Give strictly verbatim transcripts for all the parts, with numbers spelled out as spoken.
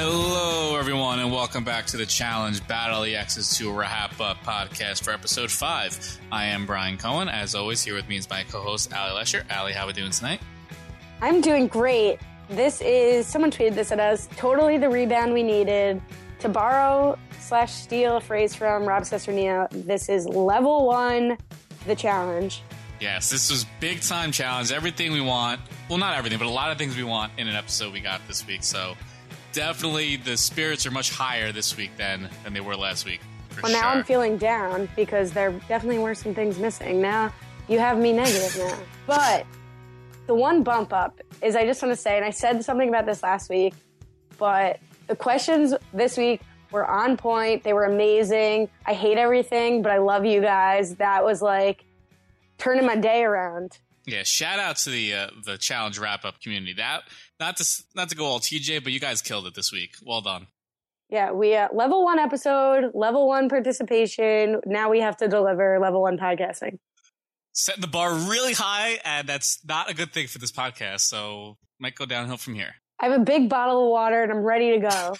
Hello, everyone, and welcome back to the Challenge Battle the X's to Wrap Up podcast for episode five. I am Brian Cohen. As always, here with me is my co-host, Allie Lesher. Allie, how are we doing tonight? I'm doing great. This is, someone tweeted this at us, totally the rebound we needed. To borrow slash steal a phrase from Rob Cesternino, this is level one, the challenge. Yes, this was big time challenge. Everything we want. Well, not everything, but a lot of things we want in an episode we got this week. So definitely the spirits are much higher this week than, than they were last week. For well, now sure. I'm feeling down because there definitely were some things missing. Now you have me negative now. But the one bump up is I just want to say, and I said something about this last week, but the questions this week were on point. They were amazing. I hate everything, but I love you guys. That was like turning my day around. Yeah, shout out to the uh, the challenge wrap up community. That not to not to go all T J, but you guys killed it this week. Well done. Yeah, we uh, level one episode, level one participation. Now we have to deliver level one podcasting. Setting the bar really high, and that's not a good thing for this podcast. So might go downhill from here. I have a big bottle of water, and I'm ready to go.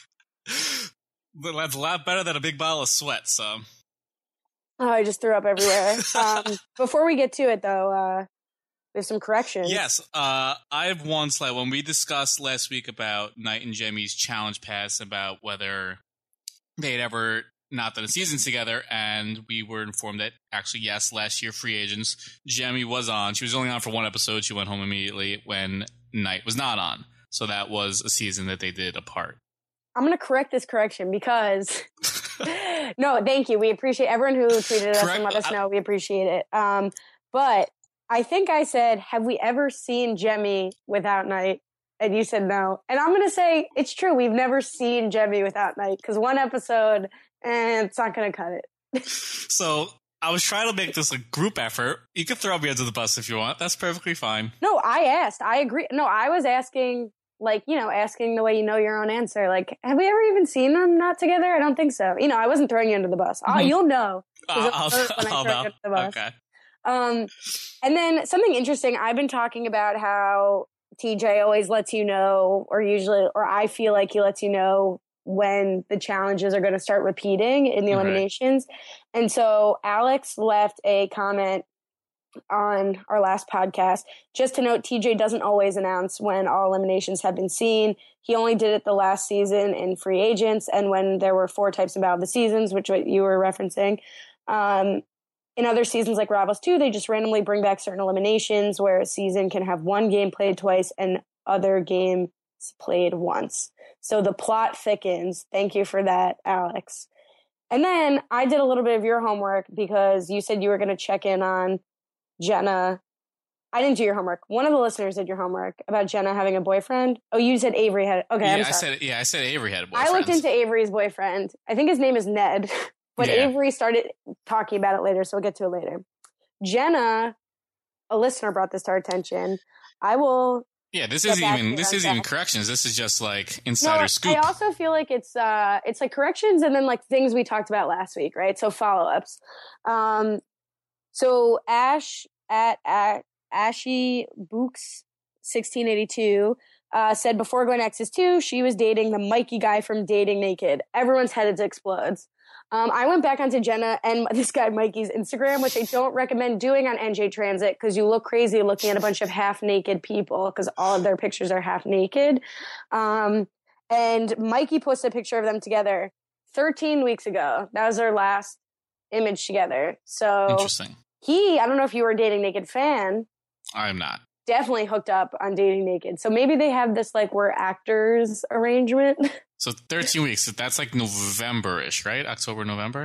But that's a lot better than a big bottle of sweat. So. Oh, I just threw up everywhere. um, before we get to it, though, uh, there's some corrections. Yes, uh, I have one slide. When we discussed last week about Knight and Jemmy's challenge pass, about whether they had ever not done a season together, and we were informed that actually, yes, last year, Free Agents, Jemmy was on. She was only on for one episode. She went home immediately when Knight was not on. So that was a season that they did apart. I'm going to correct this correction because... No, thank you. We appreciate everyone who tweeted us Correct. and let us know. We appreciate it. Um, but I think I said, have we ever seen Jemmy without Knight? And you said no. And I'm going to say it's true. We've never seen Jemmy without Knight because one episode and it's not going to cut it. So I was trying to make this a group effort. You can throw me under the bus if you want. That's perfectly fine. No, I asked. I agree. No, I was asking... Like, you know, asking the way you know your own answer. Like, have we ever even seen them not together? I don't think so. You know, I wasn't throwing you under the bus. Mm-hmm. Oh, you'll know. Uh, I'll, when I I'll throw know. you under the bus. Okay. Um, and then something interesting, I've been talking about how T J always lets you know, or usually, or I feel like he lets you know when the challenges are going to start repeating in the eliminations. Right. And so Alex left a comment on our last podcast. Just to note, T J doesn't always announce when all eliminations have been seen. He only did it the last season in Free Agents and when there were four types of Battle of the Seasons, which what you were referencing. Um, in other seasons like Rivals two, they just randomly bring back certain eliminations where a season can have one game played twice and other games played once. So the plot thickens. Thank you for that, Alex. And then I did a little bit of your homework because you said you were going to check in on Jenna. I didn't do your homework. One of the listeners did your homework about Jenna having a boyfriend. Oh, you said Avery had. Okay, yeah, I'm I sorry. said yeah, I said Avery had a boyfriend. I looked into Avery's boyfriend. I think his name is Ned, but yeah. Avery started talking about it later, so we'll get to it later. Jenna, a listener brought this to our attention. I will. Yeah, this isn't even this isn't even corrections. This is just like insider no, scoop. I also feel like it's uh it's like corrections and then like things we talked about last week, right? So follow ups. Um, so Ash. At, at Ashy Books sixteen eighty-two uh, said before going to X's two, she was dating the Mikey guy from Dating Naked. Everyone's head explodes. Um, I went back onto Jenna and this guy Mikey's Instagram, which I don't recommend doing on N J Transit because you look crazy looking at a bunch of half naked people because all of their pictures are half naked. Um, and Mikey posted a picture of them together thirteen weeks ago. That was their last image together. So interesting. He, I don't know if you were a Dating Naked fan. I'm not. Definitely hooked up on Dating Naked. So maybe they have this like we're actors arrangement. So thirteen weeks. That's like November-ish, right? October, November?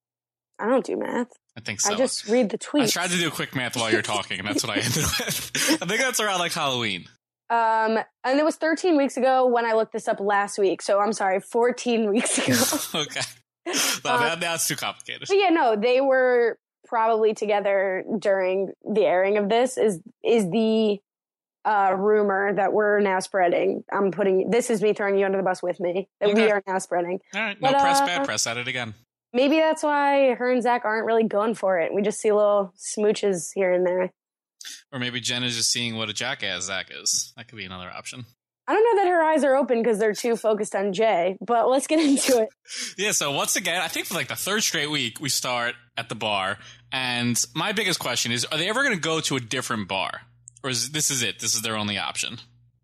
I don't do math. I think so. I just read the tweets. I tried to do quick math while you're talking, and that's what I ended with. I think that's around like Halloween. Um, and it was thirteen weeks ago when I looked this up last week. So I'm sorry, fourteen weeks ago. Okay. Well, um, that, that's too complicated. But yeah, no, they were probably together during the airing of this is is the uh, rumor that we're now spreading. I'm putting this is me throwing you under the bus with me that okay. we are now spreading. All right, but, no press, uh, bad press at it again. Maybe that's why her and Zach aren't really going for it. We just see little smooches here and there. Or maybe Jen is just seeing what a jackass Zach is. That could be another option. I don't know that her eyes are open because they're too focused on Jay, but let's get into it. Yeah, so once again, I think for like the third straight week, we start at the bar. And my biggest question is, are they ever going to go to a different bar? Or is this is it? This is their only option?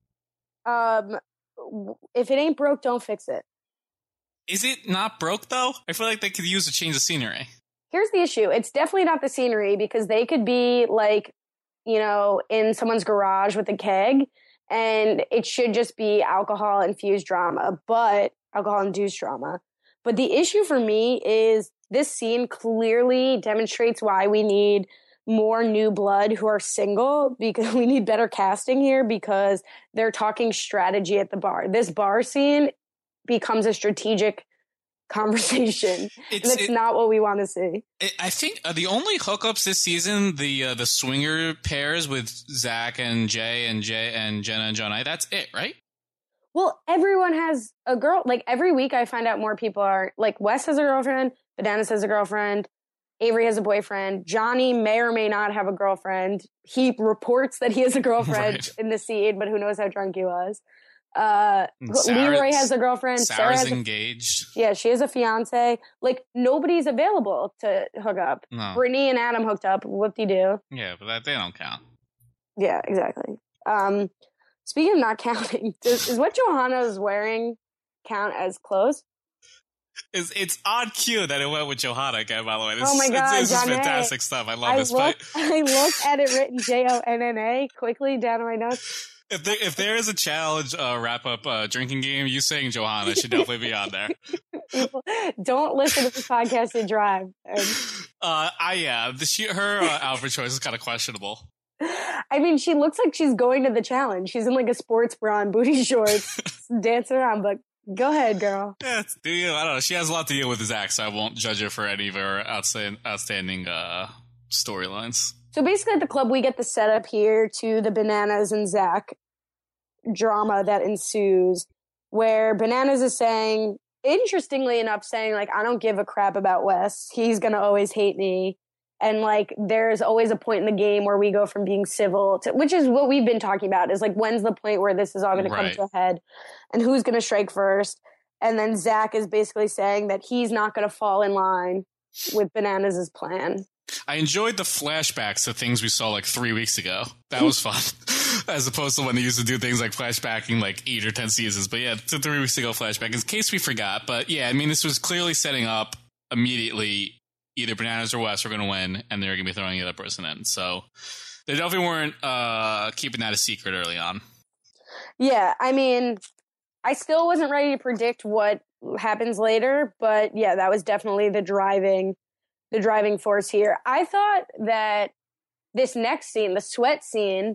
Um, if it ain't broke, don't fix it. Is it not broke, though? I feel like they could use a change of scenery. Here's the issue. It's definitely not the scenery because they could be like, you know, in someone's garage with a keg. And it should just be alcohol-infused drama, but alcohol-induced drama. But the issue for me is this scene clearly demonstrates why we need more new blood who are single, because we need better casting here because they're talking strategy at the bar. This bar scene becomes a strategic conversation. It's, and it's it, not what we want to see. It, I think uh, the only hookups this season, the uh, the swinger pairs with Zach and Jay and Jay and Jenna and Johnny, that's it, right? Well, everyone has a girl. Like every week I find out more people are like Wes has a girlfriend, Bananas has a girlfriend, Avery has a boyfriend, Johnny may or may not have a girlfriend. He reports that he has a girlfriend right. in the scene, but who knows how drunk he was. Uh, Sarah, Leroy has a girlfriend. Sarah's Sarah has engaged. A, yeah, she has a fiance. Like nobody's available to hook up. No. Brittany and Adam hooked up. Whoop-de-doo. Yeah, but that, they don't count. Yeah, exactly. Um, speaking of not counting, does, is what Johanna's wearing count as clothes? It's, it's odd cue that it went with Johanna again, by the way. This, oh my God, this, this is fantastic stuff. I love I this. Look, I looked at it written J O N N A quickly down in my notes. If there, if there is a challenge uh, wrap-up uh, drinking game, you saying Johanna should definitely be on there. People, don't listen to this podcast and drive. And, uh, I yeah, the, she, her uh, outfit choice is kind of questionable. I mean, she looks like she's going to the challenge. She's in like a sports bra and booty shorts, dancing around. But go ahead, girl. Yeah, do you? I don't know. She has a lot to deal with Zach, so I won't judge her for any of her outstanding, outstanding uh, storylines. So basically at the club, we get the setup here to the Bananas and Zach drama that ensues, where Bananas is saying, interestingly enough, saying, like, I don't give a crap about Wes. He's going to always hate me. And, like, there's always a point in the game where we go from being civil to, which is what we've been talking about, is, like, when's the point where this is all going right. to come to a head and who's going to strike first? And then Zach is basically saying that he's not going to fall in line with Bananas' plan. I enjoyed the flashbacks to things we saw like three weeks ago. That was fun. As opposed to when they used to do things like flashbacking like eight or ten seasons. But yeah, to three weeks ago flashback, in case we forgot. But yeah, I mean, this was clearly setting up immediately either Bananas or Wes are going to win, and they're going to be throwing the other person in. So they definitely weren't uh, keeping that a secret early on. Yeah, I mean, I still wasn't ready to predict what happens later. But yeah, that was definitely the driving the driving force here. I thought that this next scene, the sweat scene,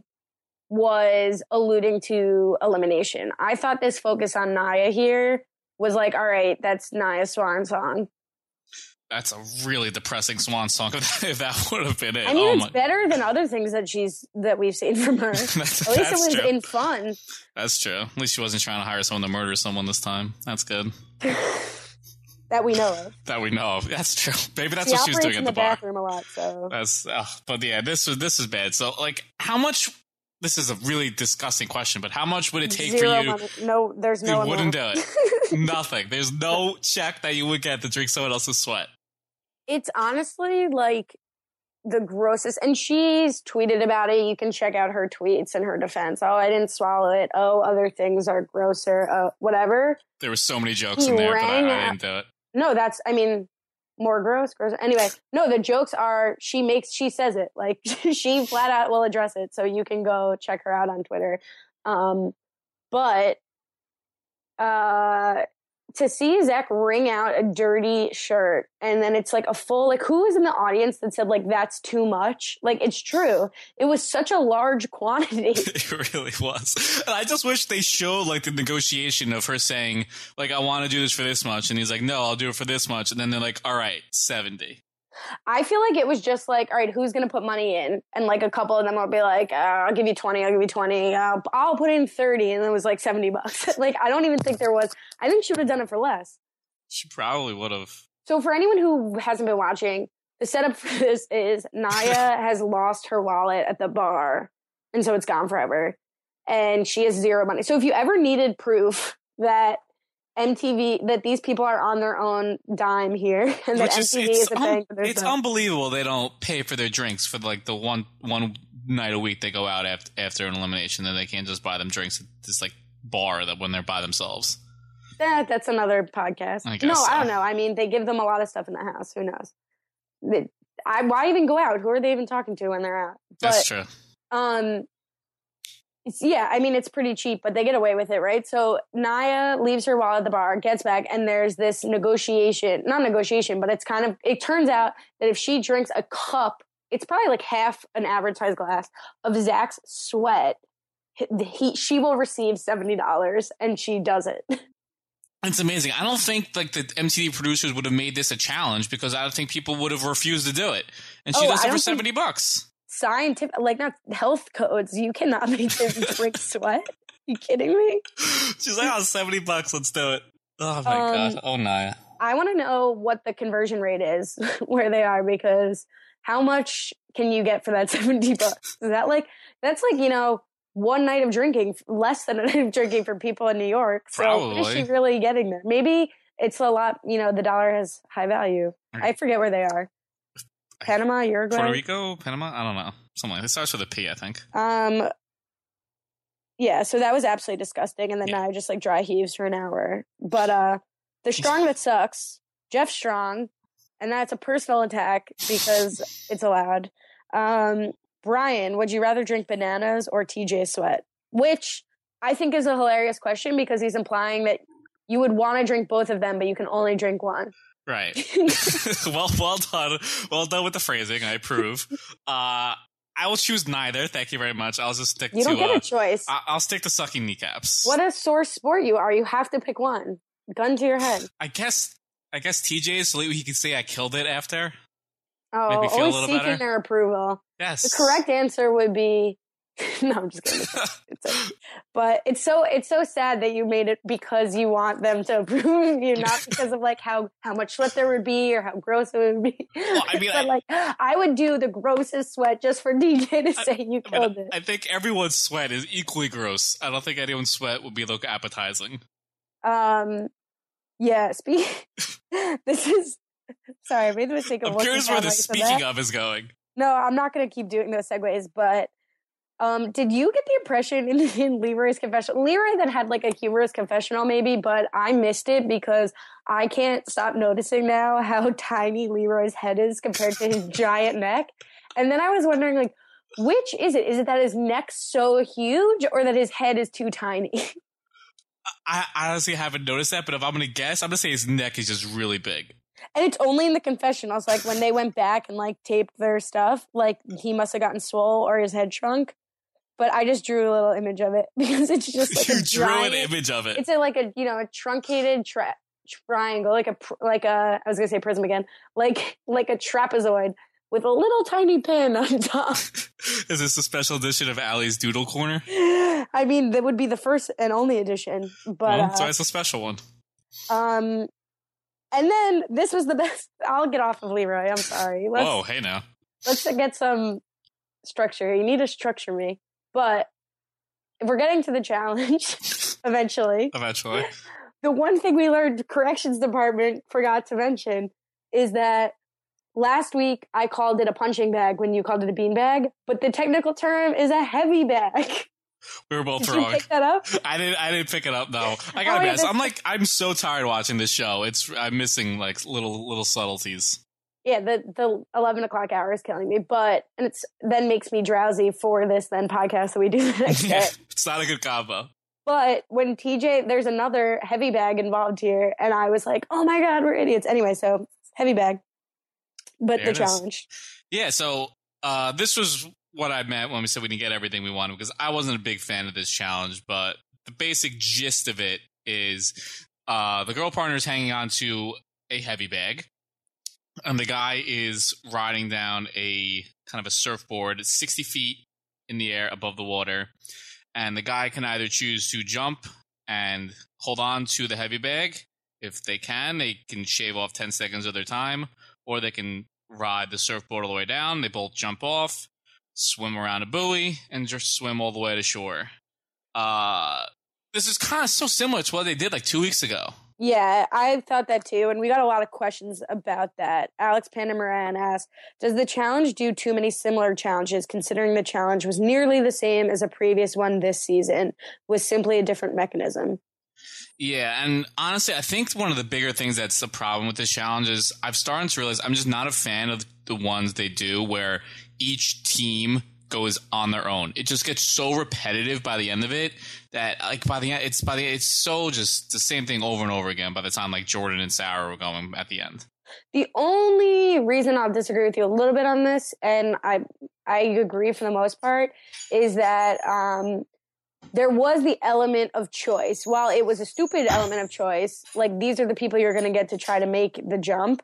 was alluding to elimination. I thought this focus on Nia here was like, all right, that's Nia's swan song. That's a really depressing swan song if that would have been it. I mean, oh it's my. better than other things that she's that we've seen from her. that's, At least that's it was true. in fun. That's true. At least she wasn't trying to hire someone to murder someone this time. That's good. That we know of. That we know of. That's true. Maybe that's she what she was doing at in the, the bar. bathroom a lot. So that's. Uh, but yeah, this was this is bad. So like, how much? This is a really disgusting question, but how much would it take Zero for you? Money. No, there's no. You wouldn't amount. do it. Nothing. There's no check that you would get to drink someone else's sweat. It's honestly like the grossest. And she's tweeted about it. You can check out her tweets in her defense. Oh, I didn't swallow it. Oh, other things are grosser. Uh, whatever. There were so many jokes he in there, but I, I didn't do it. No, that's, I mean, more gross, gross. Anyway, no, the jokes are, she makes, she says it. Like, she flat out will address it. So you can go check her out on Twitter. Um, but uh, to see Zach wring out a dirty shirt and then it's like a full, like, who was in the audience that said, like, that's too much? Like, it's true. It was such a large quantity. It really was. And I just wish they showed, like, the negotiation of her saying, like, I want to do this for this much. And he's like, no, I'll do it for this much. And then they're like, all right, seventy. I feel like it was just like, all right, who's going to put money in? And like a couple of them will be like, uh, I'll give you twenty, I'll give you twenty, uh, I'll put in thirty. And it was like seventy bucks. Like, I don't even think there was, I think she would have done it for less. She probably would have. So for anyone who hasn't been watching, the setup for this is Nia has lost her wallet at the bar. And so it's gone forever. and she has zero money. So if you ever needed proof that M T V, that these people are on their own dime here, and that Which M T V is, is a thing. un- it's no- unbelievable they don't pay for their drinks for like the one one night a week they go out after, after an elimination, then they can't just buy them drinks at this like bar that when they're by themselves. That, that's another podcast. I guess no, so. I don't know. I mean, they give them a lot of stuff in the house. Who knows? They, I, why even go out? Who are they even talking to when they're out? But, That's true. Um, it's, yeah, I mean, it's pretty cheap, but they get away with it, right? So Naya leaves her wallet at the bar, gets back, and there's this negotiation, not negotiation, but it's kind of, it turns out that if she drinks a cup, it's probably like half an average size glass of Zach's sweat, he, she will receive seventy dollars, and she does it. It's amazing. I don't think like the M T V producers would have made this a challenge because I don't think people would have refused to do it. And she Oh, does I it for don't seventy bucks. Scientific, like not health codes. You cannot make them drink sweat. You kidding me? She's like, oh, seventy bucks. Let's do it. Oh my Um, God. Oh, Naya. I want to know what the conversion rate is where they are, because how much can you get for that seventy bucks? Is that like, that's like, you know, one night of drinking, less than a night of drinking for people in New York. So Probably. what is she really getting there? Maybe it's a lot, you know, the dollar has high value. I forget where they are. Panama, Uruguay? Puerto Rico, Panama? I don't know. Something like that. It starts with a P, I think. Um, yeah, so that was absolutely disgusting. And then Yeah. now I just like dry heaves for an hour. But uh, the strong that sucks, Jeff Strong, and that's a personal attack because it's allowed. Um, Brian, would you rather drink bananas or T J sweat? Which I think is a hilarious question because he's implying that you would want to drink both of them, but you can only drink one. Right. well, well done. Well done with the phrasing. I approve. Uh, I will choose neither. Thank you very much. I'll just stick You to. don't get uh, a choice. I- I'll stick to sucking kneecaps. What a sore sport you are. You have to pick one. Gun to your head. I guess. I guess T J is so he can say I killed it after. Oh, Make me feel a always little seeking better. their approval. Yes. The correct answer would be no. I'm just kidding. It's a, but it's so it's so sad that you made it because you want them to approve of you, not because of like how how much sweat there would be or how gross it would be. Well, I mean, but I- like I would do the grossest sweat just for D J to say you I, mean, killed it. I think everyone's sweat is equally gross. I don't think anyone's sweat would be look appetizing. Um, yeah. Speak. This is sorry. I made the mistake of. I'm looking curious where down the like I said speaking that. of is going. No, I'm not going to keep doing those segues, but um, did you get the impression in, in Leroy's confessional? Leroy that had like a humorous confessional maybe, but I missed it because I can't stop noticing now how tiny Leroy's head is compared to his giant neck. And then I was wondering like, which is it? Is it that his neck's so huge or that his head is too tiny? I, I honestly haven't noticed that, but if I'm going to guess, I'm going to say his neck is just really big. And it's only in the confessionals. Like when they went back and like taped their stuff, like he must have gotten swole or his head shrunk. But I just drew a little image of it because it's just like you a drew giant, an image of it. It's a, like a you know a truncated tra- triangle, like a pr- like a I was gonna say prism again, like like a trapezoid with a little tiny pin on top. Is this a special edition of Allie's Doodle Corner? I mean, that would be the first and only edition, but Well, uh, so it's a special one. um, and then this was the best. I'll get off of Leroy. I'm sorry. Let's, Whoa, hey now. let's get some structure. You need to structure me. But if we're getting to the challenge eventually, Eventually. the one thing we learned the corrections department forgot to mention is that last week I called it a punching bag when you called it a bean bag, but the technical term is a heavy bag. We were both Did wrong. you pick that up? I didn't. I didn't pick it up. No, I Oh, gotta yeah, be honest. this- I'm like, I'm so tired watching this show. It's, I'm missing like little, little subtleties. Yeah, the the eleven o'clock hour is killing me, but and it's then makes me drowsy for this then podcast that we do the next day. It's not a good combo. But when T J, there's another heavy bag involved here, and I was like, oh my God, we're idiots. Anyway, so heavy bag. But There the it is. challenge. Yeah. So uh, this was what I meant when we said we didn't get everything we wanted, because I wasn't a big fan of this challenge. But the basic gist of it is uh, the girl partner is hanging on to a heavy bag. And the guy is riding down a kind of a surfboard, it's sixty feet in the air above the water. And the guy can either choose to jump and hold on to the heavy bag. If they can, they can shave off ten seconds of their time, or they can ride the surfboard all the way down. They both jump off, swim around a buoy, and just swim all the way to shore. Uh, this is kind of so similar to what they did like two weeks ago. Yeah, I thought that too, and we got a lot of questions about that. Alex Panamaran asked, does the challenge do too many similar challenges, considering the challenge was nearly the same as a previous one this season, with simply a different mechanism? Yeah, and honestly, I think one of the bigger things that's the problem with this challenge is I've started to realize I'm just not a fan of the ones they do where each team goes on their own. It just gets so repetitive by the end of it that like by the end it's by the it's so just the same thing over and over again by the time like Jordan and Sarah were going at the end. The only reason I'll disagree with you a little bit on this, and I I agree for the most part, is that um, there was the element of choice. While it was a stupid element of choice, like these are the people you're going to get to try to make the jump.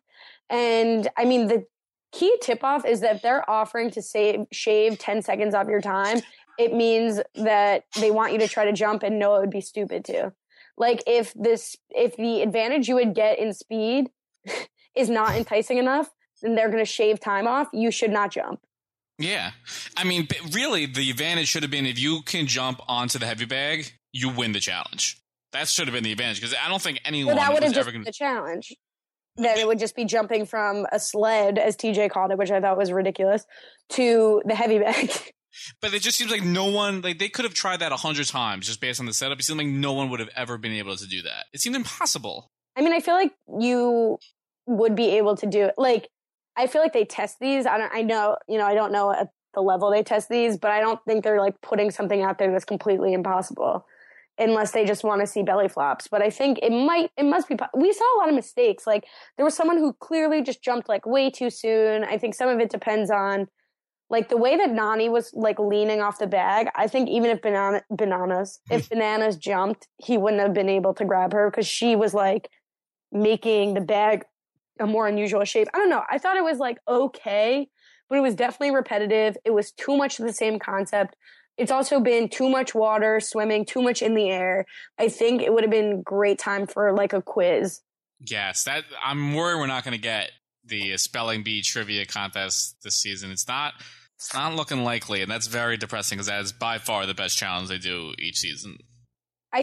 And I mean, the key tip-off is that if they're offering to save shave ten seconds off your time, it means that they want you to try to jump and know it would be stupid to. Like if this, if the advantage you would get in speed is not enticing enough, then they're going to shave time off. You should not jump. Yeah. I mean, really, the advantage should have been if you can jump onto the heavy bag, you win the challenge. That should have been the advantage because I don't think anyone well, that would have was just ever going to the challenge. Then it would just be jumping from a sled, as T J called it, which I thought was ridiculous, to the heavy bag. But it just seems like no one, like they could have tried that a hundred times just based on the setup. It seemed like no one would have ever been able to do that. It seemed impossible. I mean, I feel like you would be able to do it. Like, I feel like they test these. I don't, I know, you know, I don't know at the level they test these, but I don't think they're like putting something out there that's completely impossible unless they just want to see belly flops. But I think it might, it must be, we saw a lot of mistakes. Like there was someone who clearly just jumped like way too soon. I think some of it depends on like the way that Nany was like leaning off the bag. I think even if banana, bananas, if bananas jumped, he wouldn't have been able to grab her because she was like making the bag a more unusual shape. I don't know. I thought it was like okay, but it was definitely repetitive. It was too much of the same concept. It's also been too much water, swimming, too much in the air. I think it would have been great time for like a quiz. Yes, that I'm worried we're not going to get the spelling bee trivia contest this season. It's not it's not looking likely, and that's very depressing because that is by far the best challenge they do each season. I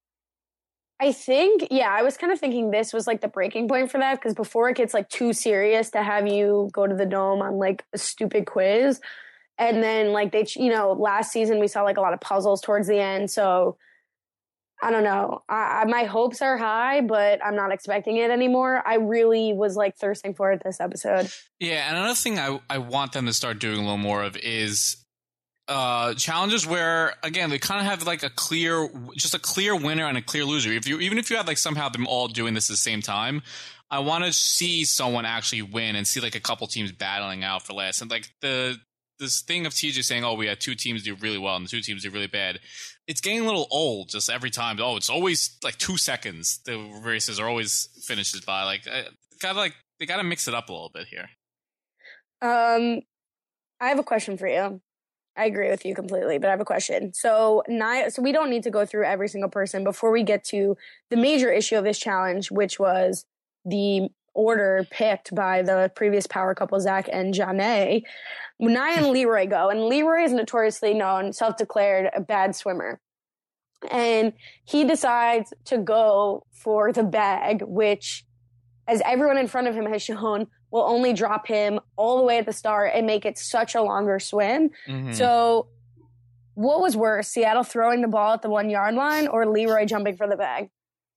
I think, yeah, I was kind of thinking this was like the breaking point for that because before it gets like too serious to have you go to the dome on like a stupid quiz. And then, like, they, you know, last season we saw, like, a lot of puzzles towards the end. So, I don't know. I, I, my hopes are high, but I'm not expecting it anymore. I really was, like, thirsting for it this episode. Yeah, and another thing I, I want them to start doing a little more of is uh, challenges where, again, they kind of have, like, a clear, just a clear winner and a clear loser. If you Even if you had, like, somehow them all doing this at the same time, I want to see someone actually win and see, like, a couple teams battling out for last. And, like, the... this thing of T J saying, oh, we had two teams do really well and the two teams do really bad. It's getting a little old just every time. Oh, it's always like two seconds. The races are always finishes by like, uh, gotta like, they got to mix it up a little bit here. Um, I have a question for you. I agree with you completely, but I have a question. So, Nia, so we don't need to go through every single person before we get to the major issue of this challenge, which was the order picked by the previous power couple, Zach and Janae. Nia and Leroy go, and Leroy is notoriously known, self-declared, a bad swimmer. And he decides to go for the bag, which, as everyone in front of him has shown, will only drop him all the way at the start and make it such a longer swim. Mm-hmm. So what was worse, Seattle throwing the ball at the one-yard line or Leroy jumping for the bag?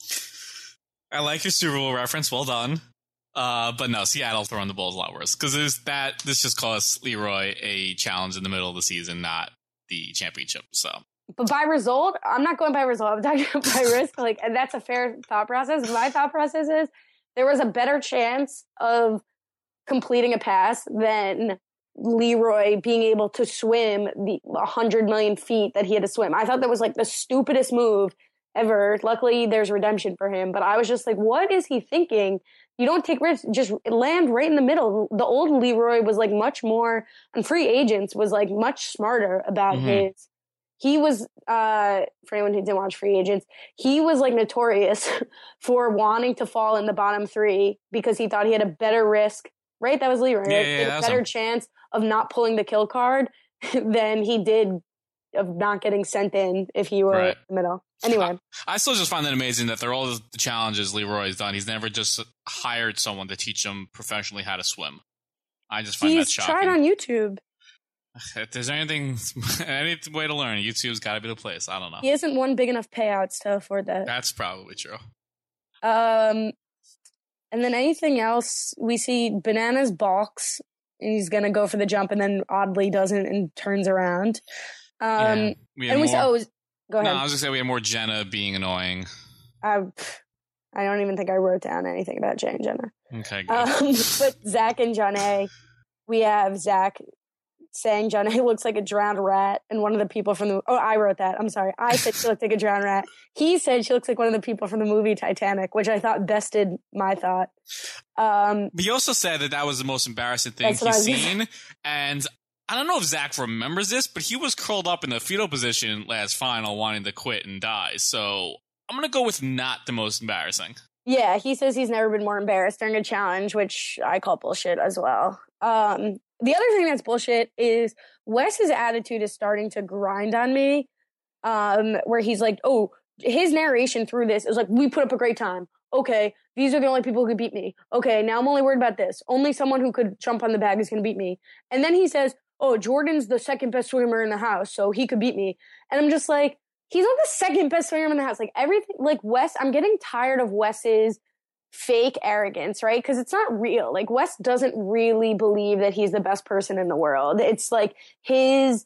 I like your Super Bowl reference. Well done. Uh, but no, Seattle throwing the ball is a lot worse because there's that. This just cost Leroy a challenge in the middle of the season, not the championship. So, but by result, I'm not going by result. I'm talking by risk. Like, and that's a fair thought process. My thought process is there was a better chance of completing a pass than Leroy being able to swim the one hundred million feet that he had to swim. I thought that was like the stupidest move ever. Luckily, there's redemption for him. But I was just like, what is he thinking? You don't take risks, just land right in the middle. The old Leroy was like much more, and free agents was like much smarter about mm-hmm. his. He was, uh, for anyone who didn't watch Free Agents, he was like notorious for wanting to fall in the bottom three because he thought he had a better risk, right? That was Leroy, right? Yeah, yeah, he had a better awesome. chance of not pulling the kill card than he did of not getting sent in if he were Right. in the middle. Anyway. I, I still just find that amazing that they're all the challenges Leroy's done. He's never just hired someone to teach him professionally how to swim. I just find He's that shocking. tried on YouTube. If there's anything, any way to learn, YouTube's got to be the place. I don't know. He hasn't won big enough payouts to afford that. That's probably true. Um, and then anything else, we see Bananas balks, and he's going to go for the jump, and then oddly doesn't and turns around. Um, Yeah. We had and we more- saw, oh, go ahead. No, I was going to say we had more Jenna being annoying. I, I don't even think I wrote down anything about Jay and Jenna. Okay, good. Um, but Zach and Janae, we have Zach saying Janae looks like a drowned rat, and one of the people from the oh I wrote that I'm sorry I said she looked like a drowned rat. He said she looks like one of the people from the movie Titanic, which I thought bested my thought. Um, But he also said that that was the most embarrassing thing That's what he's I was seen. And I don't know if Zach remembers this, but he was curled up in the fetal position last final wanting to quit and die. So I'm going to go with not the most embarrassing. yeah, he says he's never been more embarrassed during a challenge, which I call bullshit as well. Um, the other thing that's bullshit is Wes's attitude is starting to grind on me. Um, where he's like, oh, his narration through this is like, we put up a great time. Okay, these are the only people who could beat me. Okay, now I'm only worried about this. Only someone who could jump on the bag is going to beat me. And then he says, oh, Jordan's the second best swimmer in the house, so he could beat me. And I'm just like, he's not the second best swimmer in the house. Like everything, like Wes, I'm getting tired of Wes's fake arrogance, right? Because it's not real. Like Wes doesn't really believe that he's the best person in the world. It's like his,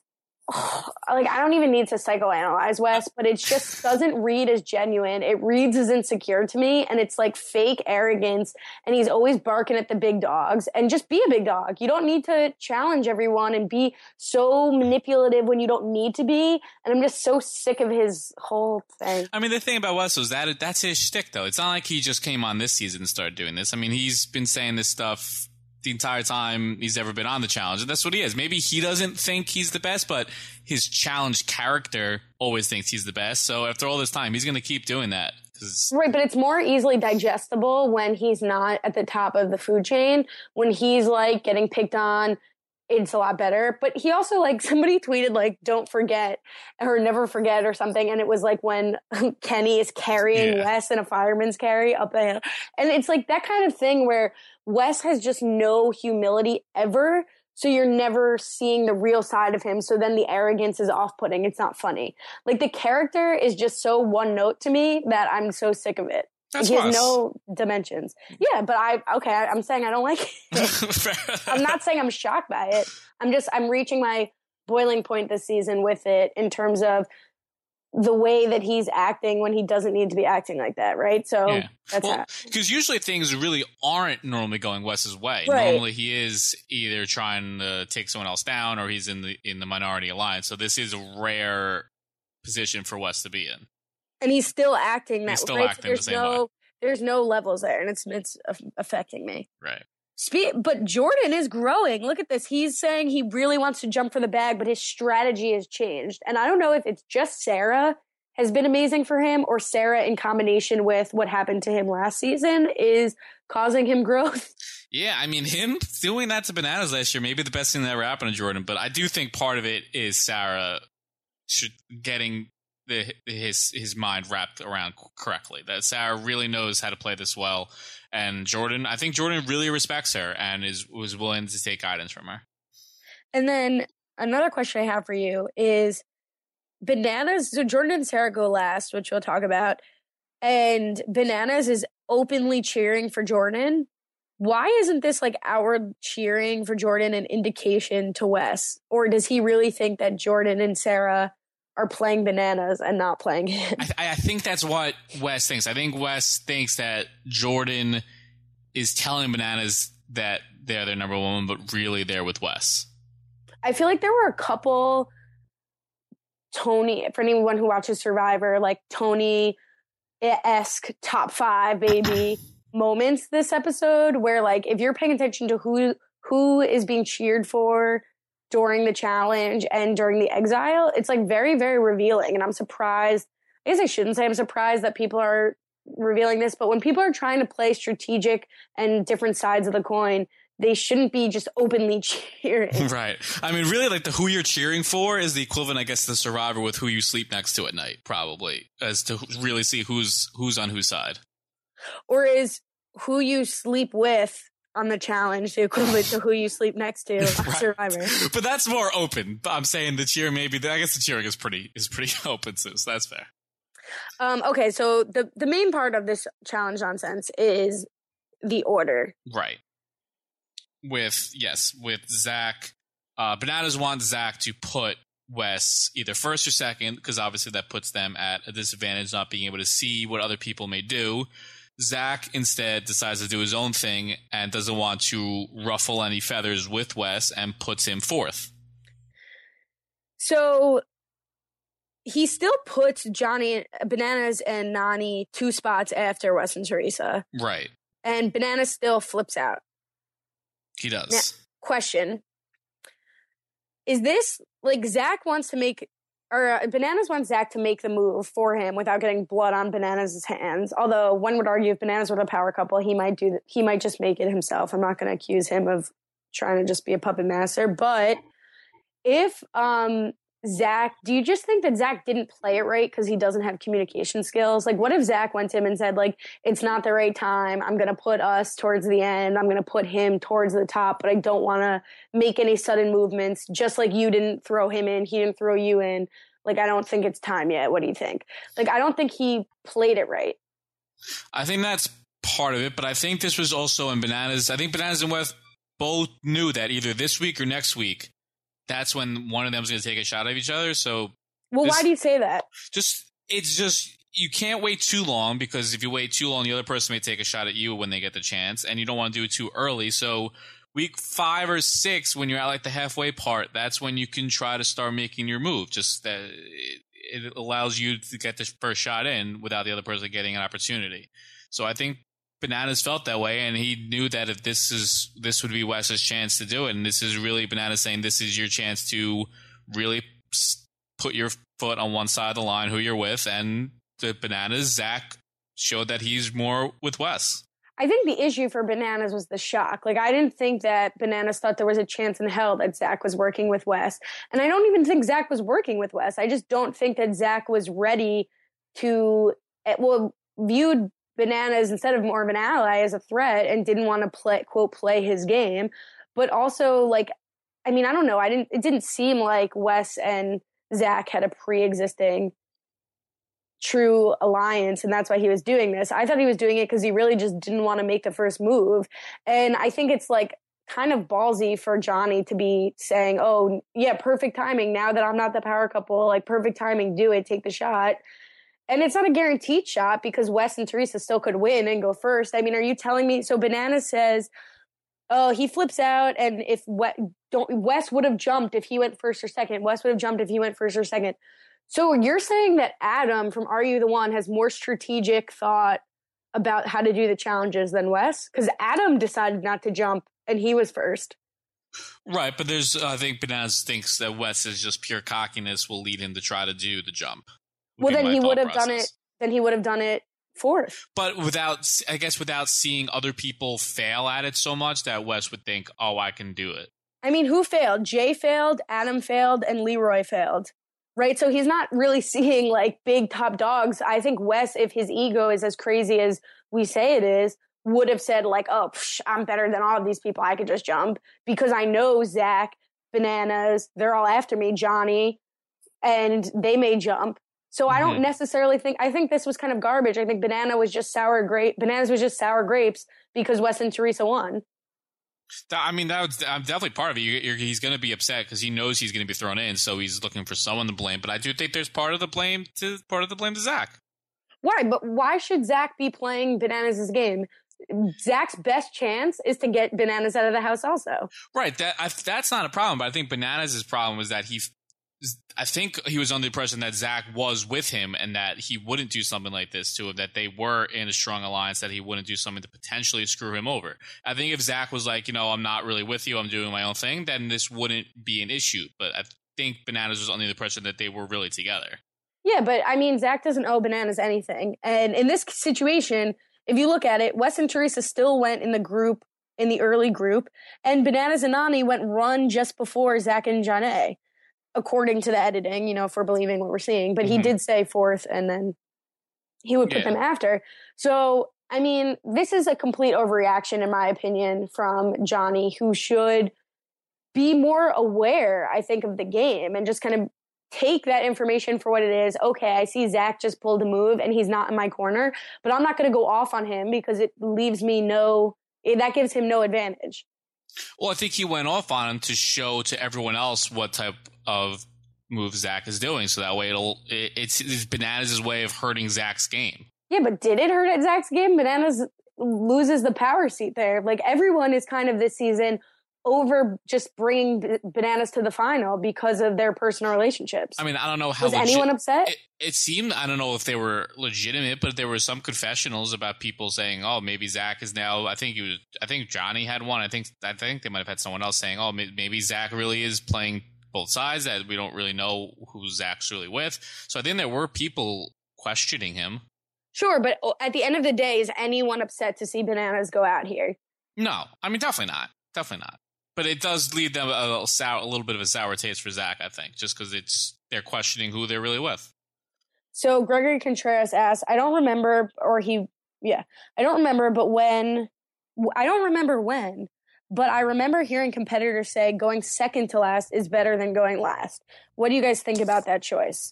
oh, like I don't even need to psychoanalyze Wes, but it just doesn't read as genuine. It reads as insecure to me, and it's like fake arrogance. And he's always barking at the big dogs. And just be a big dog. You don't need to challenge everyone and be so manipulative when you don't need to be. And I'm just so sick of his whole thing. I mean, the thing about Wes was that that's his shtick, though. It's not like he just came on this season and started doing this. I mean, he's been saying this stuff the entire time he's ever been on the challenge, and that's what he is. Maybe he doesn't think he's the best, but his challenge character always thinks he's the best. So after all this time, he's going to keep doing that. Right, but it's more easily digestible when he's not at the top of the food chain. When he's like getting picked on, it's a lot better. But he also, like, somebody tweeted like, don't forget or never forget or something, and it was like when Kenny is carrying Yeah. Wes in a fireman's carry up a hill, and it's like that kind of thing where Wes has just no humility ever. So you're never seeing the real side of him. So then the arrogance is off-putting. It's not funny. Like the character is just so one note to me that I'm so sick of it. That's he has Wes. no dimensions. Yeah, but I, okay, I, I'm saying I don't like it. I'm not saying I'm shocked by it. I'm just, I'm reaching my boiling point this season with it in terms of the way that he's acting when he doesn't need to be acting like that, right? So Yeah. that's Well, how. because usually things really aren't normally going Wes's way. Right. Normally he is either trying to take someone else down or he's in the in the minority alliance. So this is a rare position for Wes to be in. And he's still acting that He's still way. So acting the there's same no, way. There's no levels there, and it's it's aff- affecting me. Right. Spe- but Jordan is growing. Look at this. He's saying he really wants to jump for the bag, but his strategy has changed. And I don't know if it's just Sarah has been amazing for him, or Sarah in combination with what happened to him last season is causing him growth. Yeah, I mean, him doing that to Bananas last year, maybe the best thing that ever happened to Jordan. But I do think part of it is Sarah should, getting the, his his mind wrapped around correctly. That Sarah really knows how to play this well. And Jordan, I think Jordan really respects her and is was willing to take guidance from her. And then another question I have for you is Bananas. So Jordan and Sarah go last, which we'll talk about. And Bananas is openly cheering for Jordan. Why isn't this like our cheering for Jordan an indication to Wes? Or does he really think that Jordan and Sarah are playing Bananas and not playing him? I, I think that's what Wes thinks. I think Wes thinks that Jordan is telling Bananas that they're their number one, but really they're with Wes. I feel like there were a couple Tony, for anyone who watches Survivor, like Tony-esque top five baby moments this episode where, like, if you're paying attention to who who is being cheered for during the challenge and during the exile, it's like very, very revealing. And I'm surprised. I guess I shouldn't say I'm surprised that people are revealing this, but when people are trying to play strategic and different sides of the coin, they shouldn't be just openly cheering. Right. I mean, really, like the who you're cheering for is the equivalent, I guess, to the Survivor with who you sleep next to at night, probably, as to really see who's who's on whose side. Or is who you sleep with on the challenge the equivalent to who you sleep next to on Right. Survivor? But that's more open. I'm saying the cheer maybe. I guess the cheering is pretty is pretty open too, so that's fair. Um, okay, so the the main part of this challenge nonsense is the order. Right. With, yes, with Zach. Uh, Bananas wants Zach to put Wes either first or second, because obviously that puts them at a disadvantage, not being able to see what other people may do. Zach instead decides to do his own thing and doesn't want to ruffle any feathers with Wes and puts him fourth. So he still puts Johnny, Bananas, and Nany two spots after Wes and Teresa. Right. And Bananas still flips out. He does. Now, question. Is this, like, Zach wants to make, or uh, Bananas wants Zach to make the move for him without getting blood on Bananas' hands. Although one would argue if Bananas were a power couple, he might do, he might just make it himself. I'm not going to accuse him of trying to just be a puppet master. But if um, Zach, do you just think that Zach didn't play it right because he doesn't have communication skills? Like, what if Zach went to him and said, like, it's not the right time. I'm going to put us towards the end. I'm going to put him towards the top, but I don't want to make any sudden movements. Just like you didn't throw him in, he didn't throw you in. Like, I don't think it's time yet. What do you think? Like, I don't think he played it right. I think that's part of it, but I think this was also in Bananas. I think Bananas and Wes both knew that either this week or next week, that's when one of them is going to take a shot at each other. So, well, this, why do you say that? Just, it's just, you can't wait too long, because if you wait too long, the other person may take a shot at you when they get the chance, and you don't want to do it too early. So week five or six, when you're at like the halfway part, that's when you can try to start making your move. Just that it, it allows you to get the first shot in without the other person getting an opportunity. So I think Bananas felt that way, and he knew that if this is this would be Wes's chance to do it, and this is really Bananas saying this is your chance to really put your foot on one side of the line, who you're with, and the Bananas, Zach, showed that he's more with Wes. I think the issue for Bananas was the shock. Like, I didn't think that Bananas thought there was a chance in hell that Zach was working with Wes. And I don't even think Zach was working with Wes. I just don't think that Zach was ready to, well, viewed Bananas instead of more of an ally as a threat and didn't want to play, quote, play his game. But also, like, I mean, I don't know. I didn't, it didn't seem like Wes and Zach had a pre-existing true alliance, and that's why he was doing this. I thought he was doing it because he really just didn't want to make the first move. And I think it's like kind of ballsy for Johnny to be saying, oh, yeah, perfect timing. Now that I'm not the power couple, like, perfect timing, do it, take the shot. And it's not a guaranteed shot because Wes and Teresa still could win and go first. I mean, are you telling me? So Banana says, oh, he flips out, and if Wes, don't, Wes would have jumped if he went first or second. Wes would have jumped if he went first or second. So you're saying that Adam from Are You the One has more strategic thought about how to do the challenges than Wes? Because Adam decided not to jump, and he was first. Right, but there's, I think Bananas thinks that Wes is just pure cockiness will lead him to try to do the jump. Well, then he would have done it. Then he would have done it fourth. But without, I guess, without seeing other people fail at it so much that Wes would think, "Oh, I can do it." I mean, who failed? Jay failed, Adam failed, and Leroy failed. Right, so he's not really seeing like big top dogs. I think Wes, if his ego is as crazy as we say it is, would have said like, "Oh, psh, I'm better than all of these people. I could just jump because I know Zach, Bananas, they're all after me, Johnny, and they may jump." So I don't mm-hmm. necessarily think, I think this was kind of garbage. I think Banana was just sour grape. Bananas was just sour grapes because Wes and Teresa won. I mean, that was I'm definitely part of it. You're, you're, he's going to be upset because he knows he's going to be thrown in, so he's looking for someone to blame. But I do think there's part of the blame to part of the blame to Zach. Why? But why should Zach be playing Bananas' game? Zach's best chance is to get Bananas out of the house also. Right. That I, that's not a problem. But I think Bananas' problem was that he I think he was under the impression that Zach was with him and that he wouldn't do something like this to him, that they were in a strong alliance, that he wouldn't do something to potentially screw him over. I think if Zach was like, you know, I'm not really with you, I'm doing my own thing, then this wouldn't be an issue. But I think Bananas was under the impression that they were really together. Yeah, but I mean, Zach doesn't owe Bananas anything. And in this situation, if you look at it, Wes and Teresa still went in the group in the early group, and Bananas and Nany went run just before Zach and Janae, according to the editing, you know, if we're believing what we're seeing. But mm-hmm. he did say fourth, and then he would put yeah. them after. So, I mean, this is a complete overreaction, in my opinion, from Johnny, who should be more aware, I think, of the game and just kind of take that information for what it is. Okay, I see Zach just pulled a move and he's not in my corner, but I'm not going to go off on him because it leaves me no, that gives him no advantage. Well, I think he went off on him to show to everyone else what type of move Zach is doing. So that way it'll, it, it's, it's Bananas' way of hurting Zach's game. Yeah, but did it hurt Zach's game? Bananas loses the power seat there. Like, everyone is kind of this season over just bringing B- Bananas to the final because of their personal relationships. I mean, I don't know how... Was legit- anyone upset? It, it seemed, I don't know if they were legitimate, but there were some confessionals about people saying, oh, maybe Zach is now... I think he was, I think Johnny had one. I think I think they might have had someone else saying, oh, maybe Zach really is playing both sides, that we don't really know who Zach's really with. So I think there were people questioning him. Sure, but at the end of the day, is anyone upset to see Bananas go out here? No, I mean, definitely not. Definitely not. But it does lead them a, a, sour, a little bit of a sour taste for Zach, I think, just because it's they're questioning who they're really with. So Gregory Contreras asked, I don't remember, or he, yeah, I don't remember, but when, I don't remember when, but I remember hearing competitors say going second to last is better than going last. What do you guys think about that choice?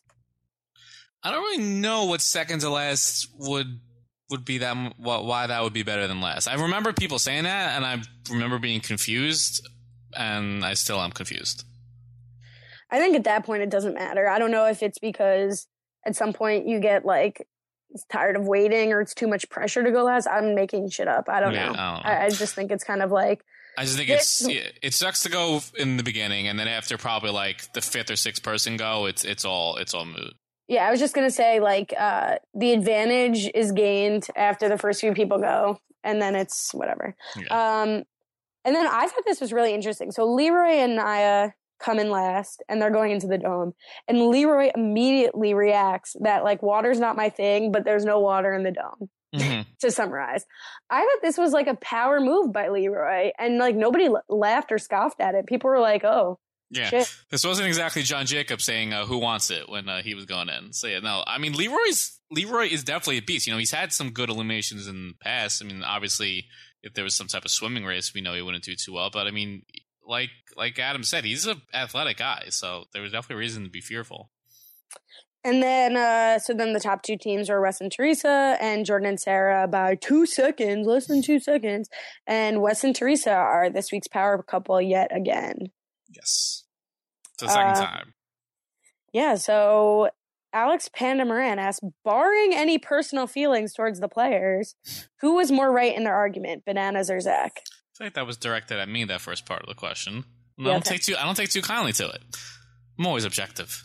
I don't really know what second to last would would be that, why that would be better than last. I remember people saying that, and I remember being confused. And I still am confused. I think at that point it doesn't matter. I don't know if it's because at some point you get like tired of waiting or it's too much pressure to go last. I'm making shit up. I don't yeah, know. I, don't know. I, I just think it's kind of like. I just think it's it, it sucks to go in the beginning, and then after probably like the fifth or sixth person go, it's it's all it's all moot. Yeah, I was just gonna say like uh, the advantage is gained after the first few people go, and then it's whatever. Yeah. Um, And then I thought this was really interesting. So Leroy and Naya come in last, and they're going into the dome. And Leroy immediately reacts that, like, water's not my thing, but there's no water in the dome, mm-hmm. to summarize. I thought this was, like, a power move by Leroy. And, like, nobody l- laughed or scoffed at it. People were like, oh, yeah. shit. This wasn't exactly John Jacobs saying uh, who wants it when uh, he was going in. So, yeah, no. I mean, Leroy's Leroy is definitely a beast. You know, he's had some good eliminations in the past. I mean, obviously... if there was some type of swimming race, we know he wouldn't do too well. But I mean, like like Adam said, he's an athletic guy, so there was definitely a reason to be fearful. And then, uh, so then the top two teams are Wes and Teresa, and Jordan and Sarah by two seconds, less than two seconds. And Wes and Teresa are this week's power couple yet again. Yes, it's the second uh, time. Yeah. So Alex Panda Moran asked, barring any personal feelings towards the players, who was more right in their argument, Bananas or Zach? I feel like that was directed at me, that first part of the question. Yeah, I don't okay. take too I don't take too kindly to it. I'm always objective.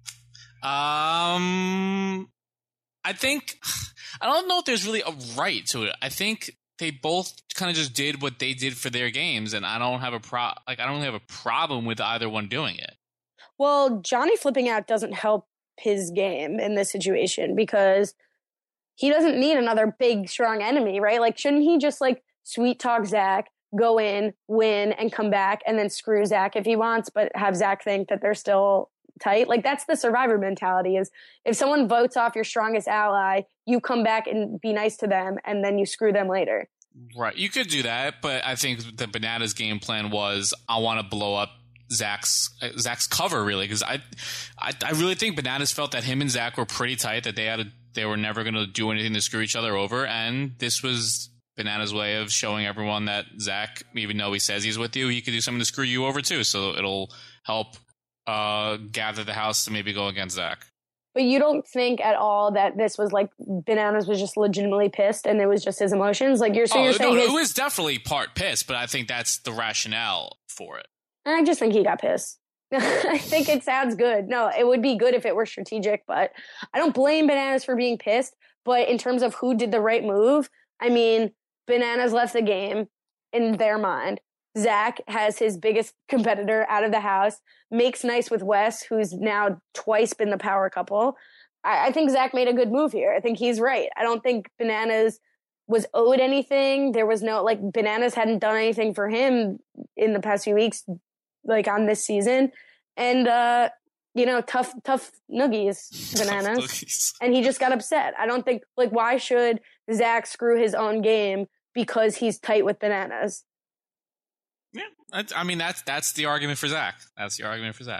Um I think I don't know if there's really a right to it. I think they both kind of just did what they did for their games, and I don't have a pro like I don't really have a problem with either one doing it. Well, Johnny flipping out doesn't help his game in this situation because he doesn't need another big, strong enemy, right? Like, shouldn't he just like sweet talk Zach, go in, win, and come back, and then screw Zach if he wants, but have Zach think that they're still tight? Like, that's the survivor mentality, is if someone votes off your strongest ally, you come back and be nice to them, and then you screw them later. Right. You could do that, but I think the Bananas game plan was, I want to blow up Zach's Zach's cover, really, because I, I I really think Bananas felt that him and Zach were pretty tight, that they had a, they were never going to do anything to screw each other over, and this was Bananas' way of showing everyone that Zach, even though he says he's with you, he could do something to screw you over too. So it'll help uh, gather the house to maybe go against Zach. But you don't think at all that this was like Bananas was just legitimately pissed and it was just his emotions? Like you're, so oh, you're saying no, his- it was definitely part pissed, but I think that's the rationale for it. I just think he got pissed. I think it sounds good. No, it would be good if it were strategic, but I don't blame Bananas for being pissed. But in terms of who did the right move, I mean, Bananas left the game in their mind. Zach has his biggest competitor out of the house, makes nice with Wes, who's now twice been the power couple. I, I think Zach made a good move here. I think he's right. I don't think Bananas was owed anything. There was no, like, Bananas hadn't done anything for him in the past few weeks, like, on this season. And, uh, you know, tough, tough noogies, Bananas. Tough noogies. And he just got upset. I don't think, like, why should Zach screw his own game because he's tight with Bananas? Yeah, that's, I mean, that's that's the argument for Zach. That's the argument for Zach.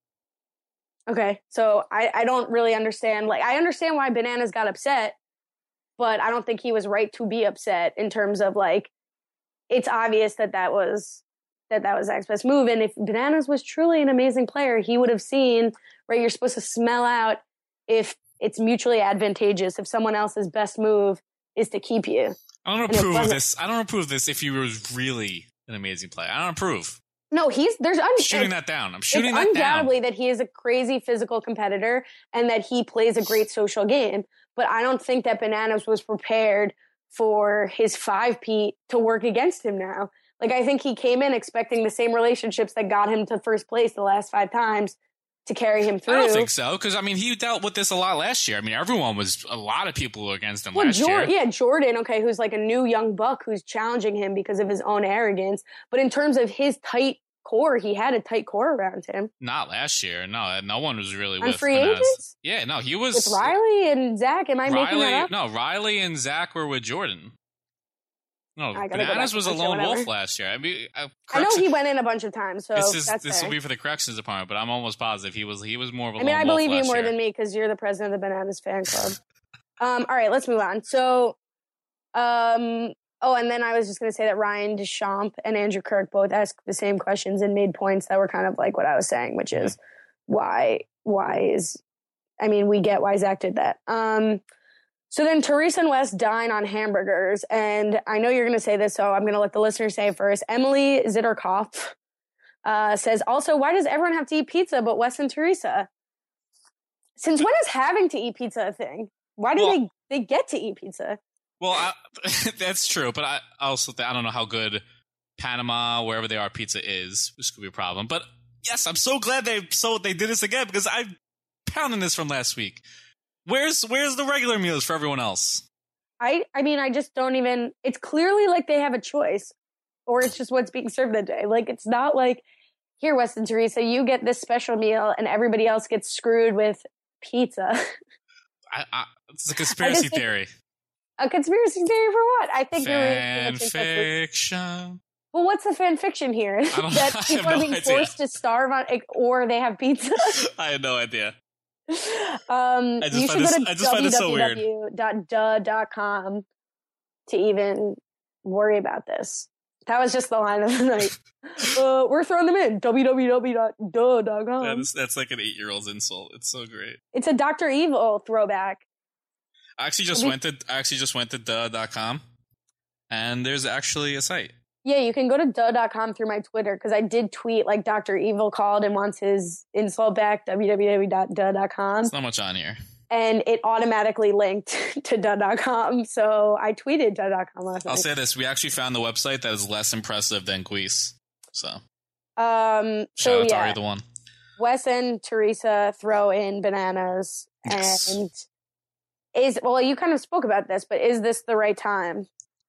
Okay, so I, I don't really understand. Like, I understand why Bananas got upset, but I don't think he was right to be upset in terms of, like, it's obvious that that was that that was Zach's best move. And if Bananas was truly an amazing player, he would have seen, right, you're supposed to smell out if it's mutually advantageous, if someone else's best move is to keep you. I don't approve of this. I don't approve of this if he was really an amazing player. I don't approve. No, he's there's un- I'm shooting that down. I'm shooting that down. Undoubtedly that he is a crazy physical competitor and that he plays a great social game. But I don't think that Bananas was prepared for his five-peat to work against him now. Like, I think he came in expecting the same relationships that got him to first place the last five times to carry him through. I don't think so, because, I mean, he dealt with this a lot last year. I mean, everyone was, a lot of people were against him well, last Jor- year. Yeah, Jordan, okay, who's like a new young buck who's challenging him because of his own arrogance. But in terms of his tight core, he had a tight core around him. Not last year. No, no one was really On with free Bananas. agents? Yeah, no, he was... With Riley and Zach? Am I Riley, making that up? No, Riley and Zach were with Jordan. No, I gotta go Bananas back was to a the show, lone whatever. wolf last year. I mean, uh, I know he went in a bunch of times, so this is that's this fair. will be for the corrections department, but I'm almost positive he was he was more of a I mean, lone I believe wolf you last more year. than me because you're the president of the Bananas fan club. um, all right, let's move on. So, um, oh, and then I was just going to say that Ryan Deschamps and Andrew Kirk both asked the same questions and made points that were kind of like what I was saying, which is why why is I mean, we get why Zach did that. Um, so then Teresa and Wes dine on hamburgers, and I know you're going to say this, so I'm going to let the listener say it first. Emily Zitterkopf uh, says, also, why does everyone have to eat pizza but Wes and Teresa? Since when is having to eat pizza a thing? Why do Well, they, they get to eat pizza? Well, I, that's true, but I also I don't know how good Panama, wherever they are, pizza is, which could be a problem. But yes, I'm so glad they so they did this again because I'm pounding this from last week. Where's where's the regular meals for everyone else? I, I mean, I just don't even, it's clearly like they have a choice, or it's just what's being served that day. Like, it's not like, here, Wes and Teresa, you get this special meal and everybody else gets screwed with pizza. I, I, it's a conspiracy think, theory. A conspiracy theory for what? I think fan you're fiction. Well, what's the fan fiction here? That I people have are no being idea. forced to starve on, or they have pizza. I had no idea. Um, I just you find should this- I go just find to this so weird. w w w dot duh dot com to even worry about this. That was just the line of the night. uh, we're throwing them in. w w w dot duh dot com. That is, that's like an eight-year-old's insult. It's so great. It's a Doctor Evil throwback. I actually just I mean- went to I actually just went to duh dot com, and there's actually a site. Yeah, you can go to duh dot com through my Twitter because I did tweet like Doctor Evil called and wants his insult back, w w w dot duh dot com. There's not much on here. And it automatically linked to duh dot com. So I tweeted duh dot com last I'll night. say this: we actually found the website that is less impressive than Guise. So Um, shout so out to yeah, either one. Wes and Teresa throw in Bananas. Yes. And is, well, you kind of spoke about this, but is this the right time?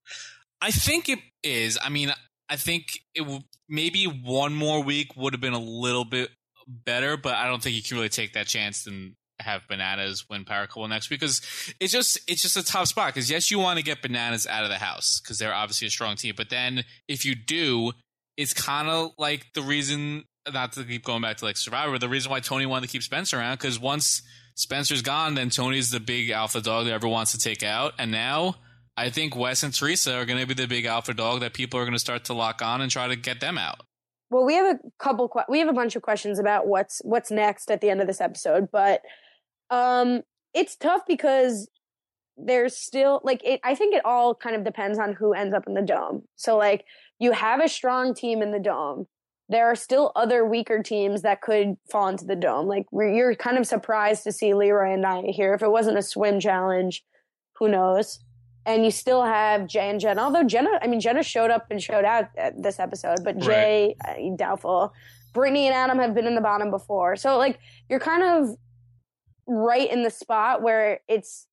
I think it is. I mean, I think it w- maybe one more week would have been a little bit better, but I don't think you can really take that chance and have Bananas win Power Couple next week because it's just it's just a tough spot. Because yes, you want to get Bananas out of the house because they're obviously a strong team, but then if you do, it's kind of like the reason. Not to keep going back to like Survivor, the reason why Tony wanted to keep Spencer around because once Spencer's gone, then Tony's the big alpha dog that everyone wants to take out, and now I think Wes and Teresa are going to be the big alpha dog that people are going to start to lock on and try to get them out. Well, we have a couple. Que- we have a bunch of questions about what's what's next at the end of this episode, but um, it's tough because there's still like it, I think it all kind of depends on who ends up in the dome. So like you have a strong team in the dome. There are still other weaker teams that could fall into the dome. Like we're, you're kind of surprised to see Leroy and Nia here. If it wasn't a swim challenge, who knows? And you still have Jay and Jenna. Although Jenna, I mean, Jenna showed up and showed out at this episode, but Jay, right. uh, doubtful. Brittany and Adam have been in the bottom before. So like you're kind of right in the spot where it's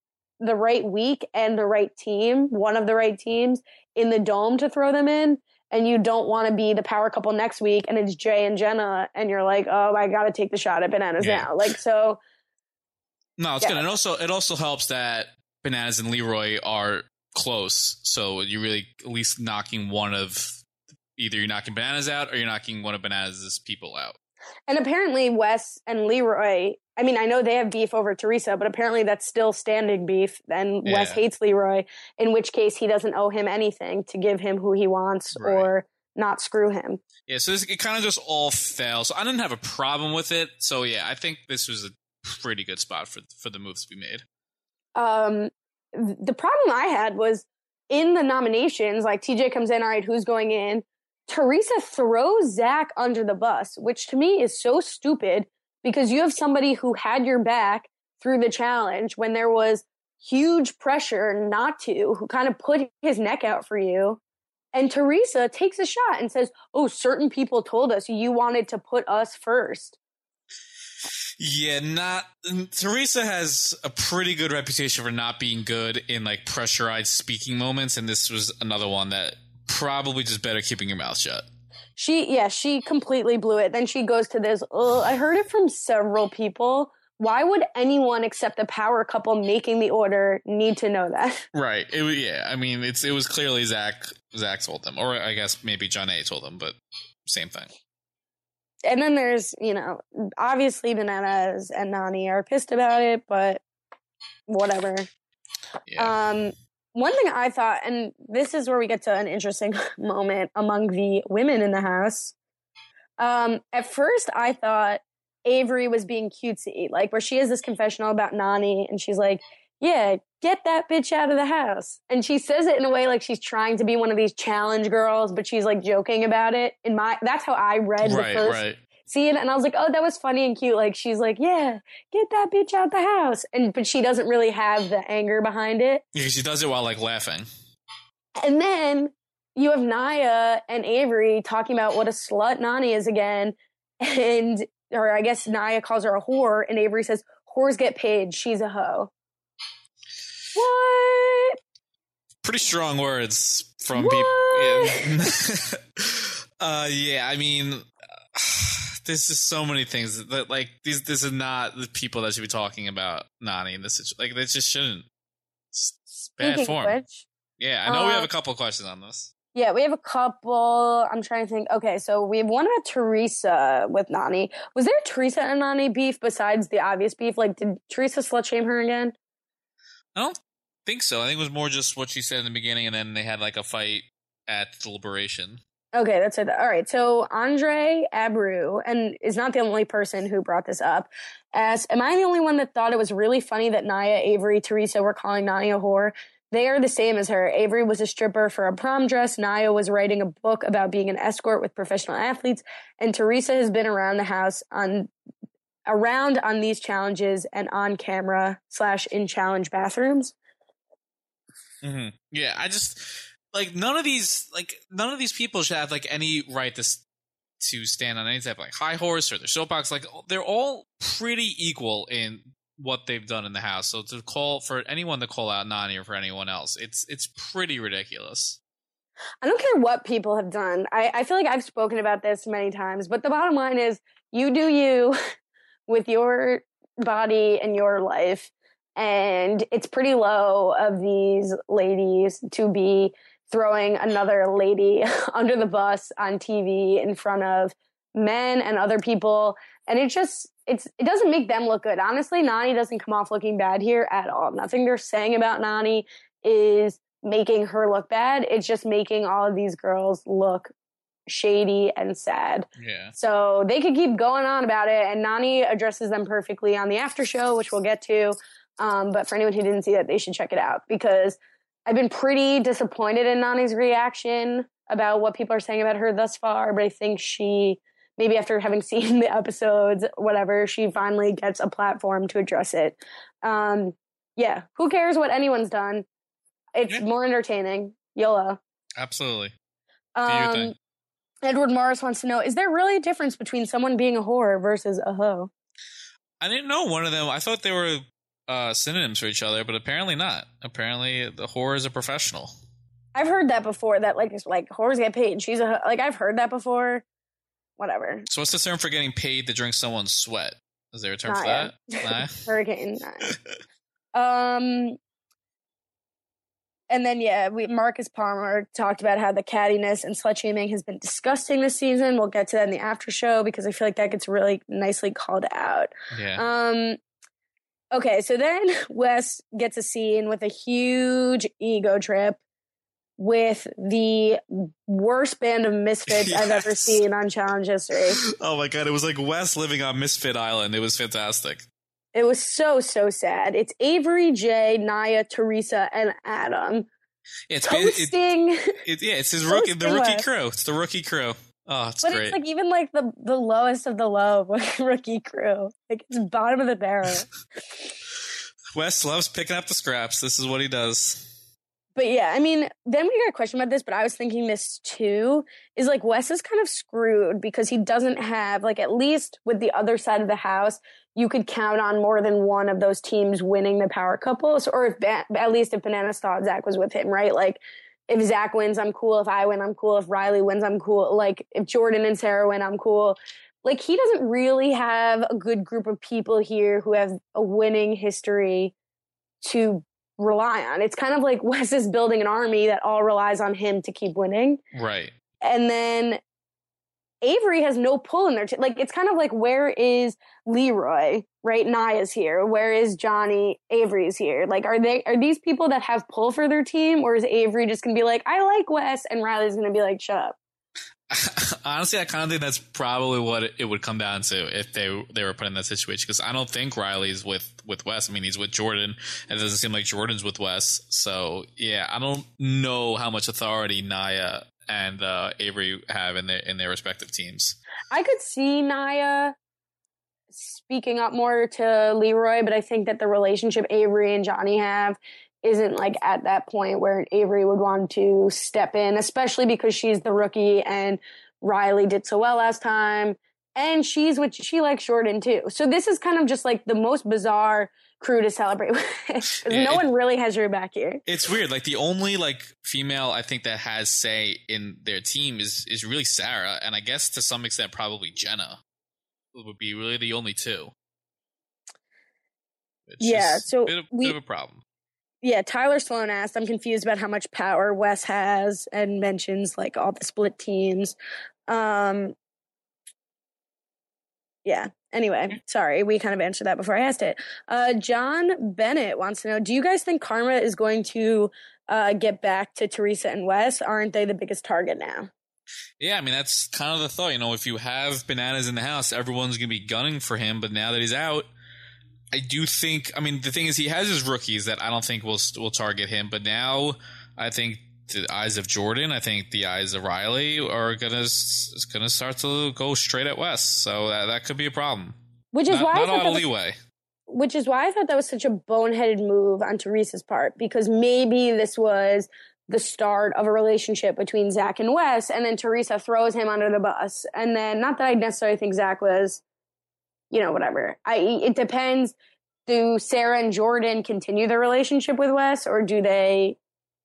the right week and the right team, one of the right teams in the dome to throw them in. And you don't want to be the power couple next week and it's Jay and Jenna and you're like, oh, I got to take the shot at Bananas yeah. now. Like, so. No, it's yeah. good. And also, it also helps that Bananas and Leroy are close. So you're really at least knocking one of, either you're knocking Bananas out or you're knocking one of Bananas' people out. And apparently Wes and Leroy, I mean, I know they have beef over Teresa, but apparently that's still standing beef. And yeah. Wes hates Leroy, in which case he doesn't owe him anything to give him who he wants right. or not screw him. Yeah, so this, it kind of just all fell. So I didn't have a problem with it. So yeah, I think this was a pretty good spot for for the moves to be made. Um, the problem I had was in the nominations, like T J comes in, all right, who's going in? Teresa throws Zach under the bus, which to me is so stupid because you have somebody who had your back through the challenge when there was huge pressure not to, who kind of put his neck out for you. And Teresa takes a shot and says, oh, certain people told us you wanted to put us first. Yeah, not Teresa has a pretty good reputation for not being good in like pressurized speaking moments, and this was another one that probably just better keeping your mouth shut. She, yeah, she completely blew it. Then she goes to this, oh, I heard it from several people. Why would anyone except the power couple making the order need to know that? Right. It, yeah, I mean, it's it was clearly Zach. Zach told them, or I guess maybe John A told them, but same thing. And then there's, you know, obviously Bananas and Nany are pissed about it, but whatever. Yeah. Um, one thing I thought, and this is where we get to an interesting moment among the women in the house. Um, at first, I thought Avery was being cutesy, like where she has this confessional about Nany, and she's like, yeah, get that bitch out of the house. And she says it in a way like she's trying to be one of these challenge girls, but she's like joking about it. In my, that's how I read right, the first right. scene. And I was like, oh, that was funny and cute. Like she's like, yeah, get that bitch out the house. And, but she doesn't really have the anger behind it. Yeah, she does it while like laughing. And then you have Naya and Avery talking about what a slut Nany is again. And, or I guess Naya calls her a whore and Avery says, whores get paid. She's a hoe. What? Pretty strong words from people. Yeah. uh, yeah, I mean, this is so many things that like these. This is not the people that should be talking about Nany in this situation. Like they just shouldn't. It's bad Speaking form. Of which, yeah, I know uh, we have a couple of questions on this. Yeah, we have a couple. I'm trying to think. Okay, so we have one about Teresa with Nany. Was there Teresa and Nany beef besides the obvious beef? Like, did Teresa slut shame her again? I don't think so. I think it was more just what she said in the beginning, and then they had like a fight at Deliberation. Okay, that's it. All right, so Andre Abreu, and is not the only person who brought this up, asked, am I the only one that thought it was really funny that Naya, Avery, Teresa were calling Nany a whore? They are the same as her. Avery was a stripper for a prom dress. Naya was writing a book about being an escort with professional athletes, and Teresa has been around the house on around on these challenges and on camera slash in challenge bathrooms. Mm-hmm. Yeah, I just like none of these like none of these people should have like any right to to stand on any type of like high horse or their soapbox. Like they're all pretty equal in what they've done in the house. So to call for anyone to call out Nany or for anyone else, it's it's pretty ridiculous. I don't care what people have done. I, I feel like I've spoken about this many times, but the bottom line is you do you. With your body and your life. And it's pretty low of these ladies to be throwing another lady under the bus on T V in front of men and other people. And it just, it's, it doesn't make them look good. Honestly, Nany doesn't come off looking bad here at all. Nothing they're saying about Nany is making her look bad. It's just making all of these girls look shady and sad. Yeah. So they could keep going on about it, and Nany addresses them perfectly on the after show, which we'll get to. Um, but for anyone who didn't see that, they should check it out because I've been pretty disappointed in Nany's reaction about what people are saying about her thus far. But I think she, maybe after having seen the episodes, whatever, she finally gets a platform to address it. Um, yeah. Who cares what anyone's done? It's yeah. more entertaining. YOLO. Absolutely. Um, Do your thing. Edward Morris wants to know, is there really a difference between someone being a whore versus a hoe? I didn't know one of them. I thought they were uh, synonyms for each other, but apparently not. Apparently, the whore is a professional. I've heard that before. That like like whores get paid. She's a like I've heard that before. Whatever. So what's the term for getting paid to drink someone's sweat? Is there a term for Naya. that? Nah? Hurricane. Naya. um. And then, yeah, we, Marcus Palmer talked about how the cattiness and slut shaming has been disgusting this season. We'll get to that in the after show because I feel like that gets really nicely called out. Yeah. Um. Okay, so then Wes gets a scene with a huge ego trip with the worst band of misfits yes. I've ever seen on Challenge history. Oh my God, it was like Wes living on Misfit Island. It was fantastic. It was so, so sad. It's Avery, Jay, Naya, Teresa, and Adam. It's hosting. It, it, it, yeah, it's his rookie, the rookie crew. It's the rookie crew. Oh, it's but great. But it's like even like the, the lowest of the low rookie crew. Like it's bottom of the barrel. Wes loves picking up the scraps. This is what he does. But yeah, I mean, then we got a question about this, but I was thinking this too, is like Wes is kind of screwed because he doesn't have, like at least with the other side of the house, you could count on more than one of those teams winning the power couples, or if ba- at least if Bananas thought Zach was with him, right? Like if Zach wins, I'm cool. If I win, I'm cool. If Riley wins, I'm cool. Like if Jordan and Sarah win, I'm cool. Like he doesn't really have a good group of people here who have a winning history to rely on. It's kind of like Wes is building an army that all relies on him to keep winning. Right. And then Avery has no pull in their team. Like, it's kind of like, where is Leroy, right? Naya's here. Where is Johnny? Avery's here. Like, are they, are these people that have pull for their team? Or is Avery just going to be like, I like Wes, and Riley's going to be like, shut up? Honestly, I kind of think that's probably what it would come down to if they they were put in that situation. Because I don't think Riley's with, with Wes. I mean, he's with Jordan, and it doesn't seem like Jordan's with Wes. So, yeah, I don't know how much authority Naya and uh, Avery have in their in their respective teams. I could see Naya speaking up more to Leroy, but I think that the relationship Avery and Johnny have isn't like at that point where Avery would want to step in, especially because she's the rookie and Riley did so well last time. And she's with, she likes Jordan too. So this is kind of just like the most bizarre crew to celebrate with. Yeah, no it, one really has your back here. It's weird. Like the only like female I think that has say in their team is, is really Sarah. And I guess to some extent, probably Jenna would be really the only two. Which yeah. Is so a bit of, we, bit of a problem. Yeah, Tyler Sloan asked, I'm confused about how much power Wes has, and mentions like all the split teams. Um, yeah, anyway, sorry, we kind of answered that before I asked it. Uh, John Bennett wants to know, do you guys think Karma is going to uh, get back to Teresa and Wes? Aren't they the biggest target now? Yeah, I mean, that's kind of the thought. You know, if you have Bananas in the house, everyone's going to be gunning for him, but now that he's out, I do think, I mean, the thing is he has his rookies that I don't think will will target him, but now I think the eyes of Jordan, I think the eyes of Riley are going to gonna start to go straight at Wes, so that, that could be a problem. Which is not, why not I thought a lot of was, leeway. Which is why I thought that was such a boneheaded move on Teresa's part, because maybe this was the start of a relationship between Zach and Wes, and then Teresa throws him under the bus. And then, not that I necessarily think Zach was, you know, whatever. I It depends. Do Sarah and Jordan continue the relationship with Wes, or do they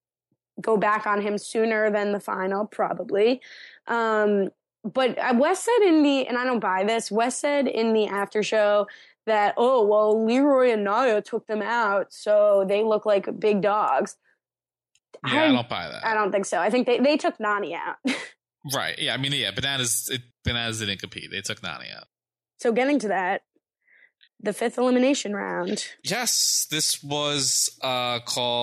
go back on him sooner than the final? Probably. Um, but Wes said in the, and I don't buy this, Wes said in the after show that, oh, well, Leroy and Naya took them out, so they look like big dogs. Yeah, I, I don't buy that. I don't think so. I think they, they took Nany out. Right. Yeah, I mean, yeah, Bananas, it, Bananas didn't compete. They took Nany out. So getting to that, the fifth elimination round. Yes, this was uh,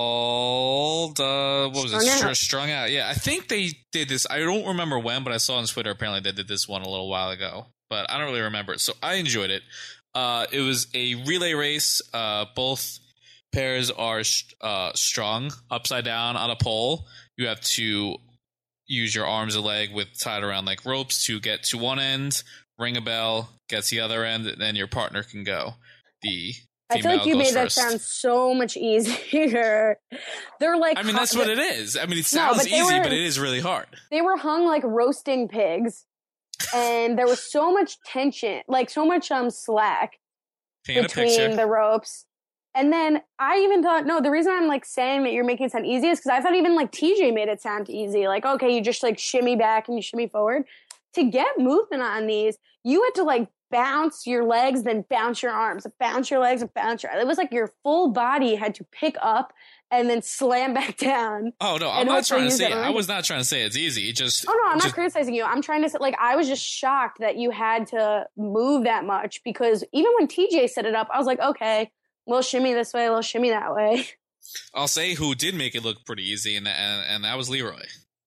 called, uh, what was Strung it? Out. Strung Out. Yeah, I think they did this. I don't remember when, but I saw on Twitter apparently they did this one a little while ago. But I don't really remember it. So I enjoyed it. Uh, it was a relay race. Uh, both pairs are uh, strung upside down on a pole. You have to use your arms and leg with tied around like ropes to get to one end, ring a bell, get to the other end, and then your partner can go. The I feel like you made first. that sound so much easier. They're like, I mean, that's what it is. I mean, it no, sounds but easy, were, but it is really hard. They were hung like roasting pigs, and there was so much tension, like so much um slack Paint between the ropes. And then I even thought, no, the reason I'm like saying that you're making it sound easy is because I thought even like T J made it sound easy. Like, okay, you just like shimmy back and you shimmy forward. To get movement on these, you had to like bounce your legs, then bounce your arms, bounce your legs, and bounce your. It was like your full body had to pick up and then slam back down. Oh no, I'm not trying to say. I was not trying to say it's easy. It just. Oh no, I'm just, not criticizing you. I'm trying to say, like, I was just shocked that you had to move that much because even when T J set it up, I was like, okay. We'll shimmy this way, we'll shimmy that way. I'll say who did make it look pretty easy, and and, and that was Leroy.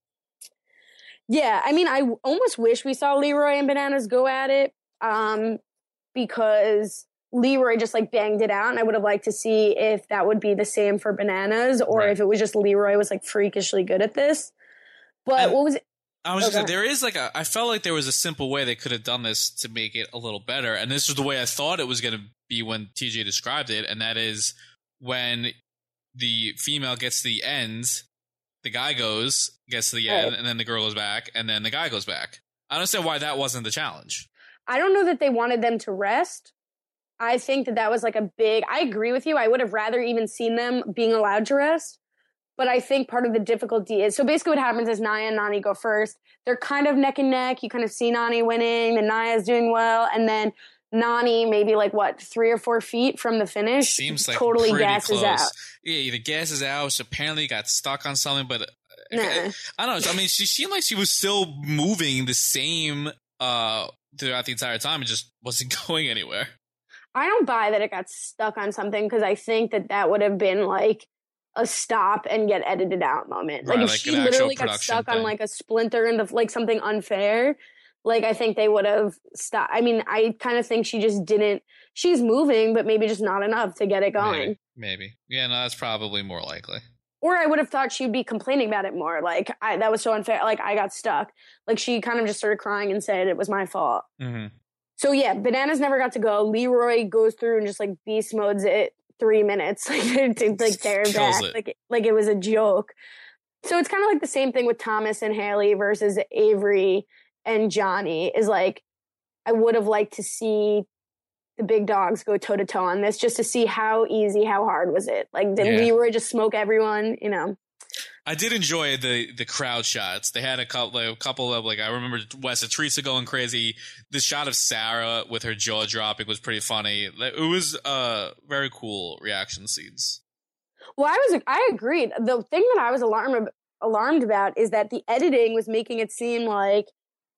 Yeah, I mean, I almost wish we saw Leroy and Bananas go at it um, because Leroy just, like, banged it out, and I would have liked to see if that would be the same for Bananas or right. if it was just Leroy was, like, freakishly good at this. But and what was it? I was okay. just there is, like, a, I felt like there was a simple way they could have done this to make it a little better, and this was the way I thought it was going to be when T J described it, and that is when the female gets to the end, the guy goes, gets to the right. end, and then the girl goes back, and then the guy goes back. I don't understand why that wasn't the challenge. I don't know that they wanted them to rest. I think that that was like a big, I agree with you. I would have rather even seen them being allowed to rest. But I think part of the difficulty is, so basically what happens is Nia and Nany go first. They're kind of neck and neck. You kind of see Nany winning, and Nia's doing well, and then Nany, maybe like what, three or four feet from the finish, seems like totally gasses close. out. Yeah, either gasses out. She apparently got stuck on something, but nah. I, I don't know. I mean, she seemed like she was still moving the same uh, throughout the entire time. It just wasn't going anywhere. I don't buy that it got stuck on something because I think that that would have been like a stop and get edited out moment. Right, like if like she literally got stuck thing. on like a splinter and the, like something unfair. Like, I think they would have stopped. I mean, I kind of think she just didn't. She's moving, but maybe just not enough to get it going. Maybe. maybe. Yeah, no, that's probably more likely. Or I would have thought she'd be complaining about it more. Like, I, that was so unfair. Like, I got stuck. Like, she kind of just started crying and said it was my fault. Mm-hmm. So, yeah, Bananas never got to go. Leroy goes through and just, like, beast modes it three minutes. Like, like they're back. It. Like, like, it was a joke. So, it's kind of like the same thing with Thomas and Haley versus Avery and Johnny is like, I would have liked to see the big dogs go toe to toe on this just to see how easy, how hard was it? Like, did yeah. Leroy just smoke everyone? You know, I did enjoy the the crowd shots. They had a couple, like, a couple of like I remember Wes and Teresa going crazy. The shot of Sarah with her jaw dropping was pretty funny. It was uh very cool reaction scenes. Well, I was I agreed. The thing that I was alarmed alarmed about is that the editing was making it seem like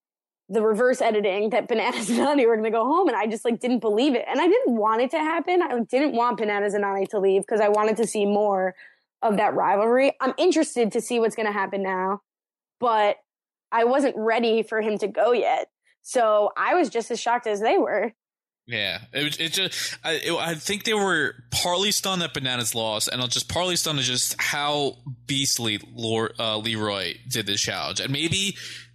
the reverse editing that Bananas and Nany were going to go home, and I just like didn't believe it. And I didn't want it to happen. I didn't want Bananas and Nany to leave because I wanted to see more of that rivalry. I'm interested to see what's going to happen now, but I wasn't ready for him to go yet. So I was just as shocked as they were. Yeah, it, it just I, it, I think they were partly stunned that Bananas lost, and just partly stunned at just how beastly Lord, uh, Leroy did this challenge, and maybe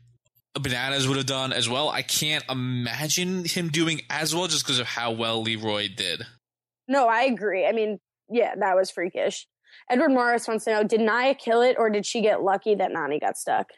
Bananas would have done as well. I can't imagine him doing as well just because of how well Leroy did. No, I agree. I mean, yeah, that was freakish. Edward Morris wants to know, did Nia kill it or did she get lucky that Nany got stuck?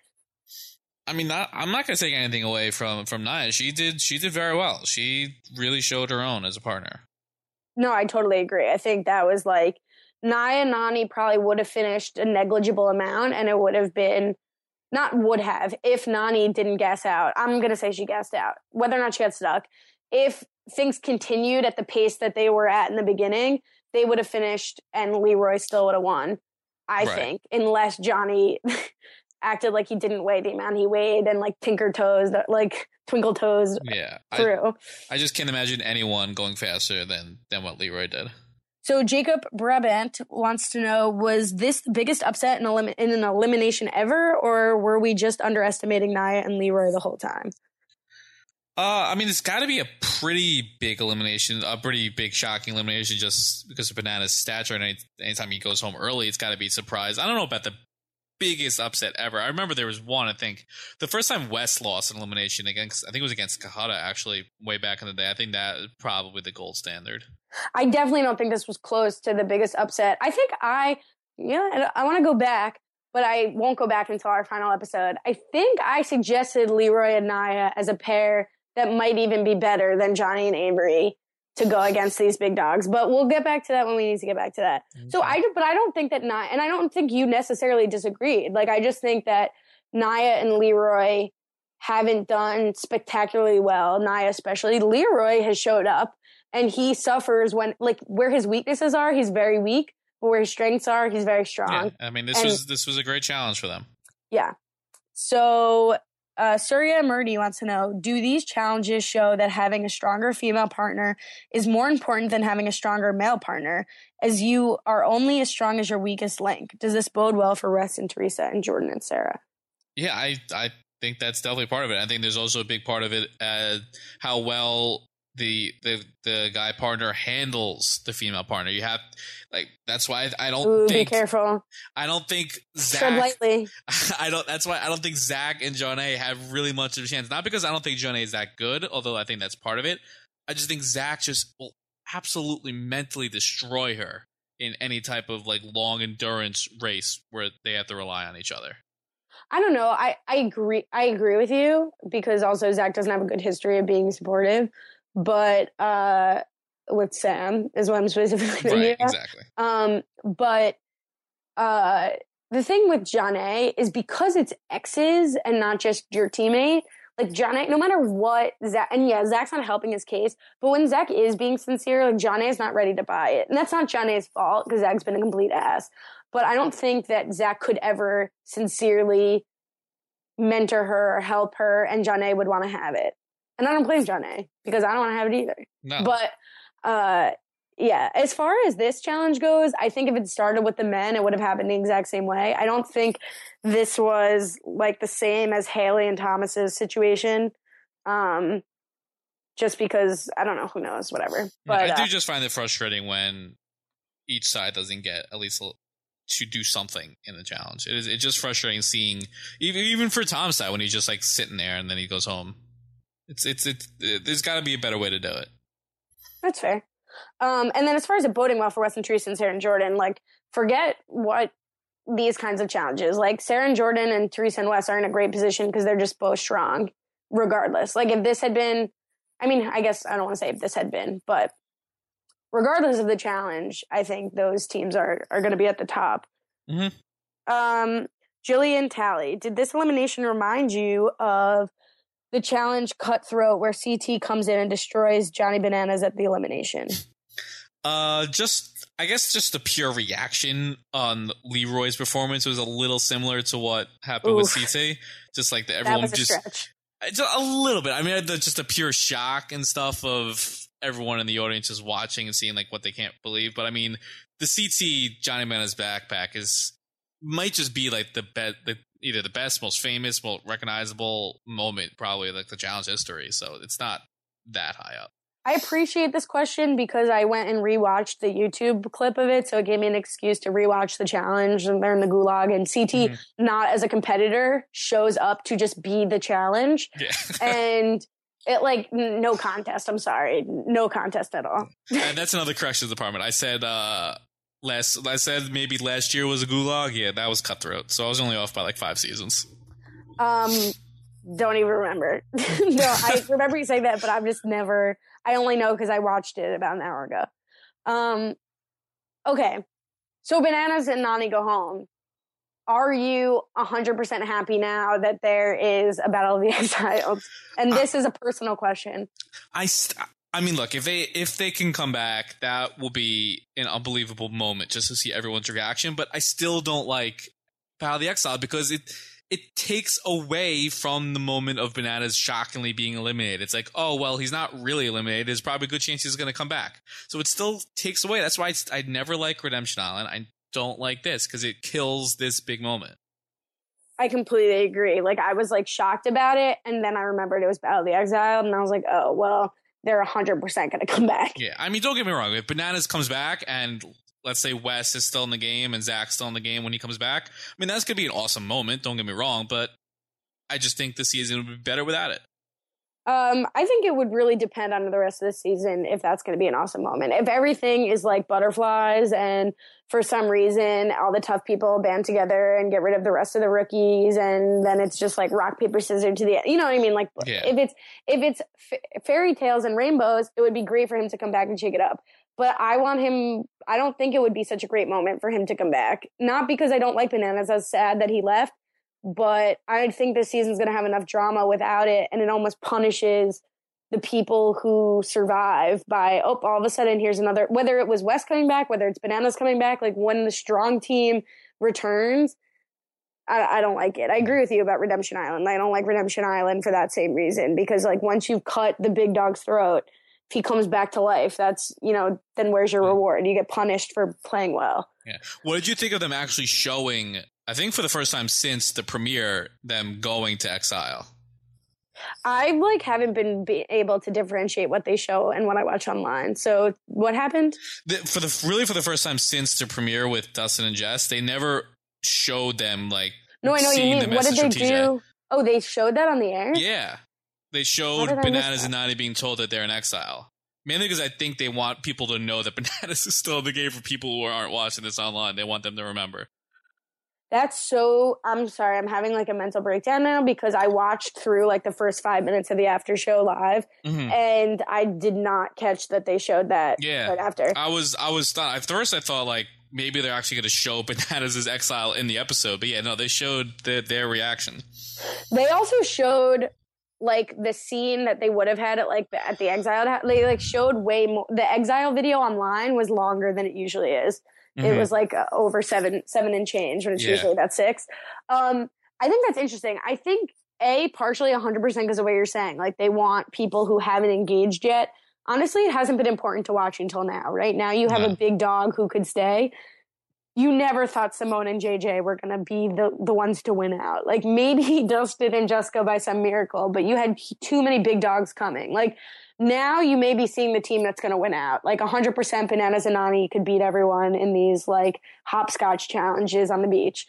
I mean, not, I'm not going to take anything away from, from Nia. She did she did very well. She really showed her own as a partner. No, I totally agree. I think that was like, Nia and Nany probably would have finished a negligible amount, and it would have been Not would have, if Nany didn't gas out. I'm going to say she gassed out. Whether or not she got stuck. If things continued at the pace that they were at in the beginning, they would have finished and Leroy still would have won, I right. think. Unless Johnny acted like he didn't weigh the amount he weighed and like tinker toes, like twinkle toes yeah, through. I, I just can't imagine anyone going faster than, than what Leroy did. So Jacob Brabant wants to know, was this the biggest upset in, elim- in an elimination ever, or were we just underestimating Nia and Leroy the whole time? Uh, I mean, it's got to be a pretty big elimination, a pretty big shocking elimination just because of Bananas' stature. And any, anytime he goes home early, it's got to be a surprise. I don't know about the biggest upset ever. I remember there was one, I think, the first time Wes lost an elimination against, I think it was against Kahada, actually, way back in the day. I think that is probably the gold standard. I definitely don't think this was close to the biggest upset. I think I, yeah, I want to go back, but I won't go back until our final episode. I think I suggested Leroy and Nia as a pair that might even be better than Johnny and Avery to go against these big dogs. But we'll get back to that when we need to get back to that. Okay. So I, but I don't think that Nia, and I don't think you necessarily disagreed. Like, I just think that Nia and Leroy haven't done spectacularly well. Nia especially. Leroy has showed up, and he suffers when, like, where his weaknesses are, he's very weak. But where his strengths are, he's very strong. Yeah, I mean, this and, was this was a great challenge for them. Yeah. So uh, Surya Murdy wants to know, do these challenges show that having a stronger female partner is more important than having a stronger male partner, as you are only as strong as your weakest link? Does this bode well for Wes and Teresa and Jordan and Sarah? Yeah, I, I think that's definitely part of it. I think there's also a big part of it uh, how well the the the guy partner handles the female partner. You have like that's why I, I don't Ooh, think be careful. I don't think Zach. Tread lightly. I don't. That's why I don't think Zach and Jonay have really much of a chance. Not because I don't think Jonay is that good, although I think that's part of it. I just think Zach just will absolutely mentally destroy her in any type of like long endurance race where they have to rely on each other. I don't know. I, I agree. I agree with you because also Zach doesn't have a good history of being supportive. But uh, with Sam is what I'm specifically right, thinking about. Exactly. Um, but uh, the thing with Jonay is because it's exes and not just your teammate. Like Jonay, no matter what Zach, and yeah, Zach's not helping his case. But when Zach is being sincere, like Jonay is not ready to buy it, and that's not Jonay's fault because Zach's been a complete ass. But I don't think that Zach could ever sincerely mentor her or help her, and Jonay would want to have it. And I don't blame Jonay because I don't want to have it either. No. But uh, yeah, as far as this challenge goes, I think if it started with the men, it would have happened the exact same way. I don't think this was like the same as Haley and Thomas's situation. Um, just because, I don't know, who knows, whatever. But yeah, I do uh, just find it frustrating when each side doesn't get at least a, to do something in the challenge. It is it's just frustrating seeing, even, even for Tom's side, when he's just like sitting there and then he goes home. It's, it's, it's, it, there's got to be a better way to do it. That's fair. Um, and then as far as it boding well for Wes and Teresa and Sarah and Jordan, like, forget what these kinds of challenges. Like, Sarah and Jordan and Teresa and Wes are in a great position because they're just both strong, regardless. Like, if this had been, I mean, I guess I don't want to say if this had been, but regardless of the challenge, I think those teams are, are going to be at the top. Mm-hmm. Um, Jillian Talley, did this elimination remind you of the challenge Cutthroat where C T comes in and destroys Johnny Bananas at the elimination? Uh, just, I guess just the pure reaction on Leroy's performance was a little similar to what happened Oof. with C T. Just like the, everyone that was a just, stretch. just a little bit. I mean, the, just a pure shock and stuff of everyone in the audience is watching and seeing like what they can't believe. But I mean, the C T Johnny Bananas backpack is, might just be like the bet, the, either the best, most famous, most recognizable moment, probably like the challenge history. So it's not that high up. I appreciate this question because I went and rewatched the YouTube clip of it, so it gave me an excuse to rewatch the challenge, and they're in the gulag, and C T, mm-hmm. not as a competitor, shows up to just be the challenge. Yeah. And it, like, no contest. I'm sorry. No contest at all. And that's another corrections department. I said, uh, last, I said maybe last year was a gulag. Yeah, that was Cutthroat. So I was only off by like five seasons. Um, don't even remember. No, I remember you saying that, but I've just never, I only know because I watched it about an hour ago. Um, okay. So Bananas and Nany go home. Are you one hundred percent happy now that there is a Battle of the Exiles? And this uh, is a personal question. I, st- I mean, look, if they if they can come back, that will be an unbelievable moment just to see everyone's reaction. But I still don't like Battle of the Exile because it it takes away from the moment of Bananas shockingly being eliminated. It's like, oh, well, he's not really eliminated. There's probably a good chance he's going to come back. So it still takes away. That's why I never like Redemption Island. I don't like this because it kills this big moment. I completely agree. Like, I was like shocked about it, and then I remembered it was Battle of the Exile, and I was like, oh, well, they're one hundred percent going to come back. Yeah, I mean, don't get me wrong. If Bananas comes back and let's say Wes is still in the game and Zach's still in the game when he comes back, I mean, that's going to be an awesome moment. Don't get me wrong, but I just think the season would be better without it. Um, I think it would really depend on the rest of the season if that's going to be an awesome moment. If everything is like butterflies and for some reason all the tough people band together and get rid of the rest of the rookies, and then it's just like rock, paper, scissors to the end. You know what I mean? Like yeah. if it's if it's f- fairy tales and rainbows, it would be great for him to come back and shake it up. But I want him, I don't think it would be such a great moment for him to come back. Not because I don't like Bananas. I was sad that he left. But I think this season's going to have enough drama without it, and it almost punishes the people who survive by, oh, all of a sudden here's another, whether it was Wes coming back, whether it's Bananas coming back, like when the strong team returns, I, I don't like it. I agree with you about Redemption Island. I don't like Redemption Island for that same reason, because like once you've cut the big dog's throat, if he comes back to life, that's, you know, then where's your reward? You get punished for playing well. Yeah. What did you think of them actually showing, I think for the first time since the premiere, them going to exile? I like haven't been be able to differentiate what they show and what I watch online. So what happened? The, for the really for the first time since the premiere with Dustin and Jess, they never showed them like. No, I know what you mean. What did they do? Oh, they showed that on the air? Yeah, they showed Bananas and Nany being told that they're in exile. Mainly because I think they want people to know that Bananas is still in the game for people who aren't watching this online. They want them to remember. That's so, I'm sorry, I'm having like a mental breakdown now because I watched through like the first five minutes of the after show live, mm-hmm. and I did not catch that they showed that yeah. right after. I was, I was, th- at first I thought like maybe they're actually going to show Bananas' exile in the episode, but yeah, no, they showed the, their reaction. They also showed like the scene that they would have had at like at the exile. They like showed way more. The exile video online was longer than it usually is. Mm-hmm. It was like uh, over seven, seven and change when it's yeah. usually about six. Um, I think that's interesting. I think a partially one hundred percent because of what you're saying. Like they want people who haven't engaged yet. Honestly, it hasn't been important to watch until now. Right now, you have yeah. a big dog who could stay. You never thought Simone and J J were going to be the, the ones to win out. Like maybe Dustin and Jessica by some miracle, but you had too many big dogs coming. Like now you may be seeing the team that's going to win out. Like one hundred percent Bananas and Nany could beat everyone in these like hopscotch challenges on the beach.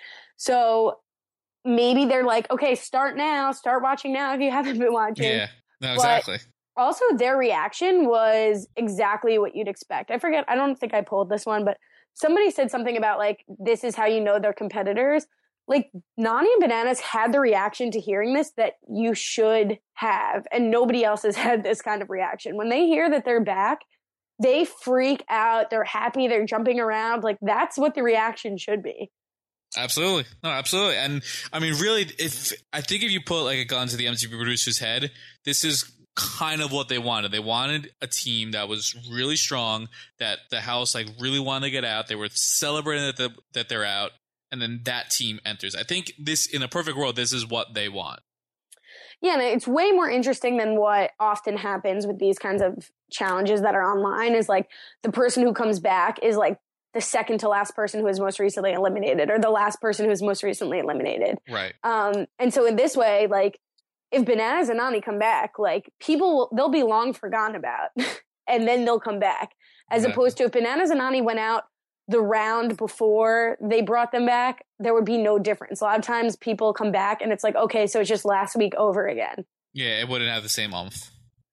So maybe they're like, okay, start now, start watching now if you haven't been watching. Yeah, no, exactly. But also their reaction was exactly what you'd expect. I forget, I don't think I pulled this one, but somebody said something about like, this is how you know they're competitors. Like Nany and Bananas had the reaction to hearing this that you should have, and nobody else has had this kind of reaction. When they hear that they're back, they freak out. They're happy. They're jumping around. Like that's what the reaction should be. Absolutely. No, absolutely. And I mean, really, if I think if you put like a gun to the M T V producer's head, this is kind of what they wanted. They wanted a team that was really strong, that the house like really wanted to get out. They were celebrating that, the, that they're out. And then that team enters. I think this, in a perfect world, this is what they want. Yeah, and it's way more interesting than what often happens with these kinds of challenges that are online is like the person who comes back is like the second to last person who was most recently eliminated or the last person who was most recently eliminated. Right. Um, and so in this way, like if Bananas and Nany come back, like people, will, they'll be long forgotten about and then they'll come back. As exactly. opposed to if Bananas and Nany went out the round before they brought them back, there would be no difference. A lot of times people come back and it's like, okay, so it's just last week over again. Yeah, it wouldn't have the same oomph.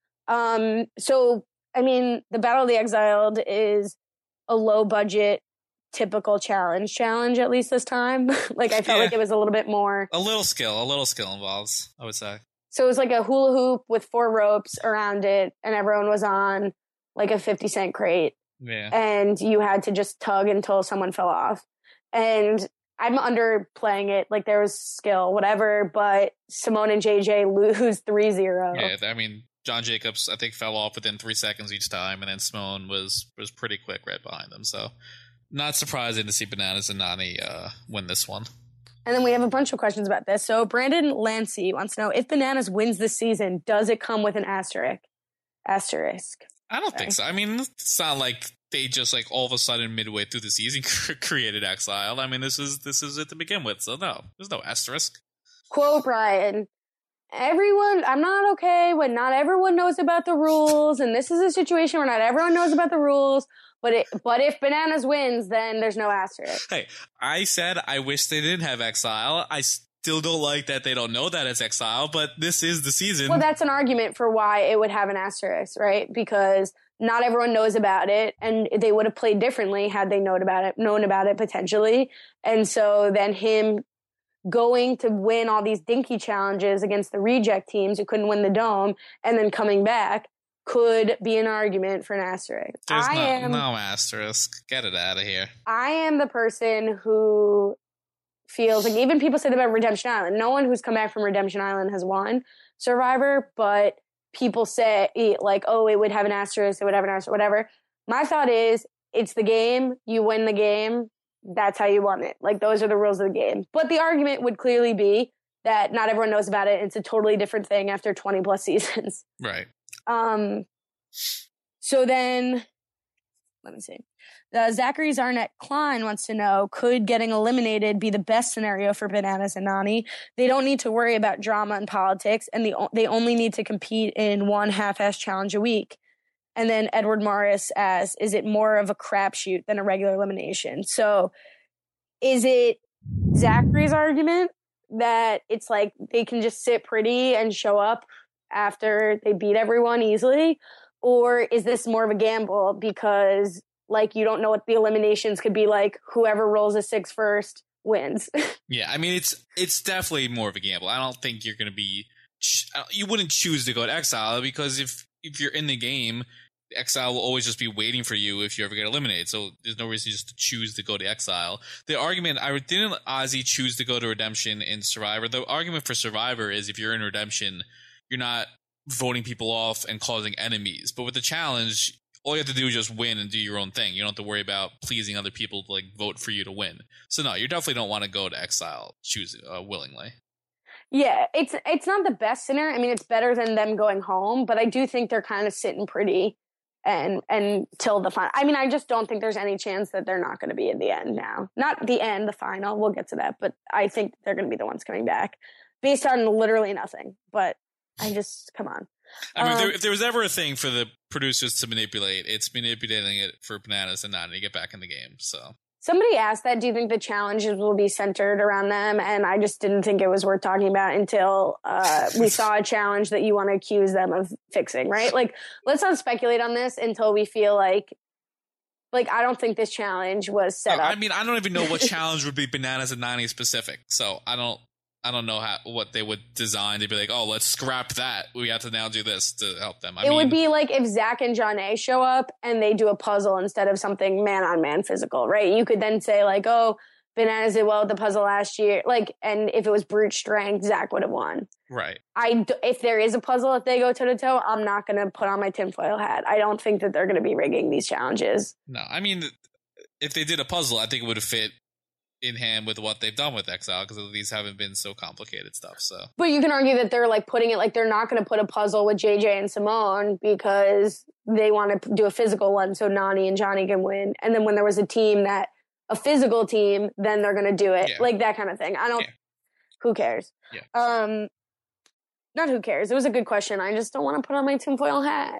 Um, so, I mean, the Battle of the Exiled is a low budget, typical challenge challenge, at least this time. Like, I felt yeah. like it was a little bit more. A little skill, a little skill involves, I would say. So it was like a hula hoop with four ropes around it, and everyone was on like a fifty cent crate. Yeah. And you had to just tug until someone fell off. And I'm underplaying it, like there was skill, whatever, but Simone and J J lose three zero. Yeah, I mean, John Jacobs, I think, fell off within three seconds each time, and then Simone was, was pretty quick right behind them. So not surprising to see Bananas and Nany uh, win this one. And then we have a bunch of questions about this. So Brandon Lancey wants to know, if Bananas wins this season, does it come with an asterisk? Asterisk. I don't Sorry. think so. I mean, it's not like they just like all of a sudden midway through the season created Exile. I mean, this is this is it to begin with, so no, there's no asterisk. Quote Brian, everyone, I'm not okay when not everyone knows about the rules, and this is a situation where not everyone knows about the rules, but it, but if Bananas wins, then there's no asterisk. Hey, I said I wish they didn't have Exile. I still don't like that they don't know that it's Exile, but this is the season. Well, that's an argument for why it would have an asterisk, right? Because not everyone knows about it, and they would have played differently had they known about it, known about it potentially. And so then him going to win all these dinky challenges against the reject teams who couldn't win the dome, and then coming back could be an argument for an asterisk. There's I no, am, no asterisk. Get it out of here. I am the person who feels like, even people say that about Redemption Island. No one who's come back from Redemption Island has won Survivor, but people say like, oh, it would have an asterisk, it would have an asterisk, whatever. My thought is, it's the game. You win the game. That's how you won it. Like, those are the rules of the game. But the argument would clearly be that not everyone knows about it. It's a totally different thing after twenty plus seasons. Right. Um, so then, let me see. Uh, Zachary Zarnett Klein wants to know, could getting eliminated be the best scenario for Bananas and Nany? They don't need to worry about drama and politics, and the, they only need to compete in one half-ass challenge a week. And then Edward Morris asks, is it more of a crapshoot than a regular elimination? So is it Zachary's argument that it's like they can just sit pretty and show up after they beat everyone easily? Or is this more of a gamble because, like, you don't know what the eliminations could be like? Whoever rolls a six first wins. Yeah, I mean, it's it's definitely more of a gamble. I don't think you're going to be – you wouldn't choose to go to Exile, because if, if you're in the game, Exile will always just be waiting for you if you ever get eliminated. So there's no reason just to choose to go to Exile. The argument – I didn't Ozzy choose to go to Redemption in Survivor. The argument for Survivor is if you're in Redemption – you're not voting people off and causing enemies. But with the challenge, all you have to do is just win and do your own thing. You don't have to worry about pleasing other people to, like, vote for you to win. So no, you definitely don't want to go to Exile choose uh, willingly. Yeah, it's it's not the best scenario. I mean, it's better than them going home, but I do think they're kind of sitting pretty and and till the final. I mean, I just don't think there's any chance that they're not going to be in the end now. Not the end, the final. We'll get to that, but I think they're going to be the ones coming back based on literally nothing. But I just, come on. I mean, um, if, there, if there was ever a thing for the producers to manipulate, it's manipulating it for Bananas and Nany to get back in the game. So somebody asked that, do you think the challenges will be centered around them? And I just didn't think it was worth talking about until uh, we saw a challenge that you want to accuse them of fixing, right? Like, let's not speculate on this until we feel like, like, I don't think this challenge was set no, up. I mean, I don't even know what challenge would be Bananas and Nany specific. So I don't. I don't know how what they would design to be like, oh, let's scrap that. We have to now do this to help them. I it mean, would be like if Zach and Janae show up and they do a puzzle instead of something man-on-man physical, right? You could then say like, oh, Bananas did well with the puzzle last year. Like, and if it was brute strength, Zach would have won. Right. I, if there is a puzzle, if they go toe-to-toe, I'm not going to put on my tinfoil hat. I don't think that they're going to be rigging these challenges. No, I mean, if they did a puzzle, I think it would have fit in hand with what they've done with Exile, because these haven't been so complicated stuff. So, but you can argue that they're like putting it like they're not going to put a puzzle with J J and Simone because they want to do a physical one so Nany and Johnny can win. And then when there was a team that a physical team, then they're going to do it, yeah. Like that kind of thing. I don't. Yeah. Who cares? Yeah. Um, not who cares. It was a good question. I just don't want to put on my tinfoil hat.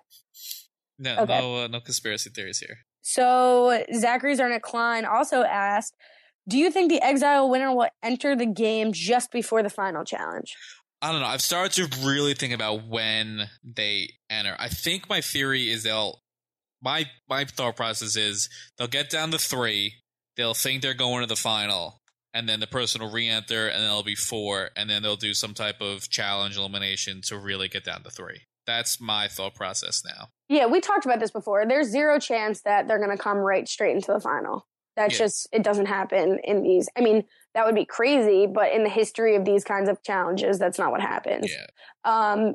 No, okay. no, uh, no conspiracy theories here. So Zachary Zarnett Klein also asked, do you think the Exile winner will enter the game just before the final challenge? I don't know. I've started to really think about when they enter. I think my theory is they'll my my thought process is they'll get down to three, they'll think they're going to the final, and then the person will re-enter, and then it'll be four, and then they'll do some type of challenge elimination to really get down to three. That's my thought process now. Yeah, we talked about this before. There's zero chance that they're going to come right straight into the final. That's yeah. just, it doesn't happen in these. I mean, that would be crazy, but in the history of these kinds of challenges, that's not what happens. Yeah. Um,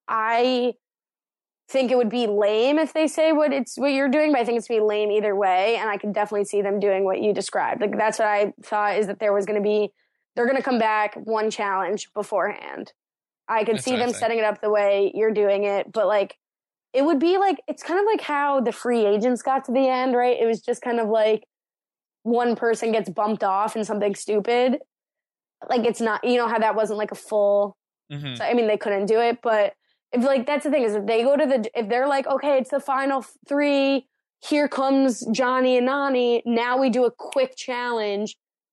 I think it would be lame if they say what it's what you're doing, but I think it's going to be lame either way. And I could definitely see them doing what you described. Like, that's what I thought, is that there was going to be, they're going to come back one challenge beforehand. I could that's see them setting it up the way you're doing it, but like, it would be like, it's kind of like how the free agents got to the end, right? It was just kind of like, one person gets bumped off in something stupid. Like, it's not, you know how that wasn't like a full, mm-hmm. so, I mean, they couldn't do it, but if like, that's the thing, is if they go to the, if they're like, okay, it's the final three, here comes Johnny and Nany, now we do a quick challenge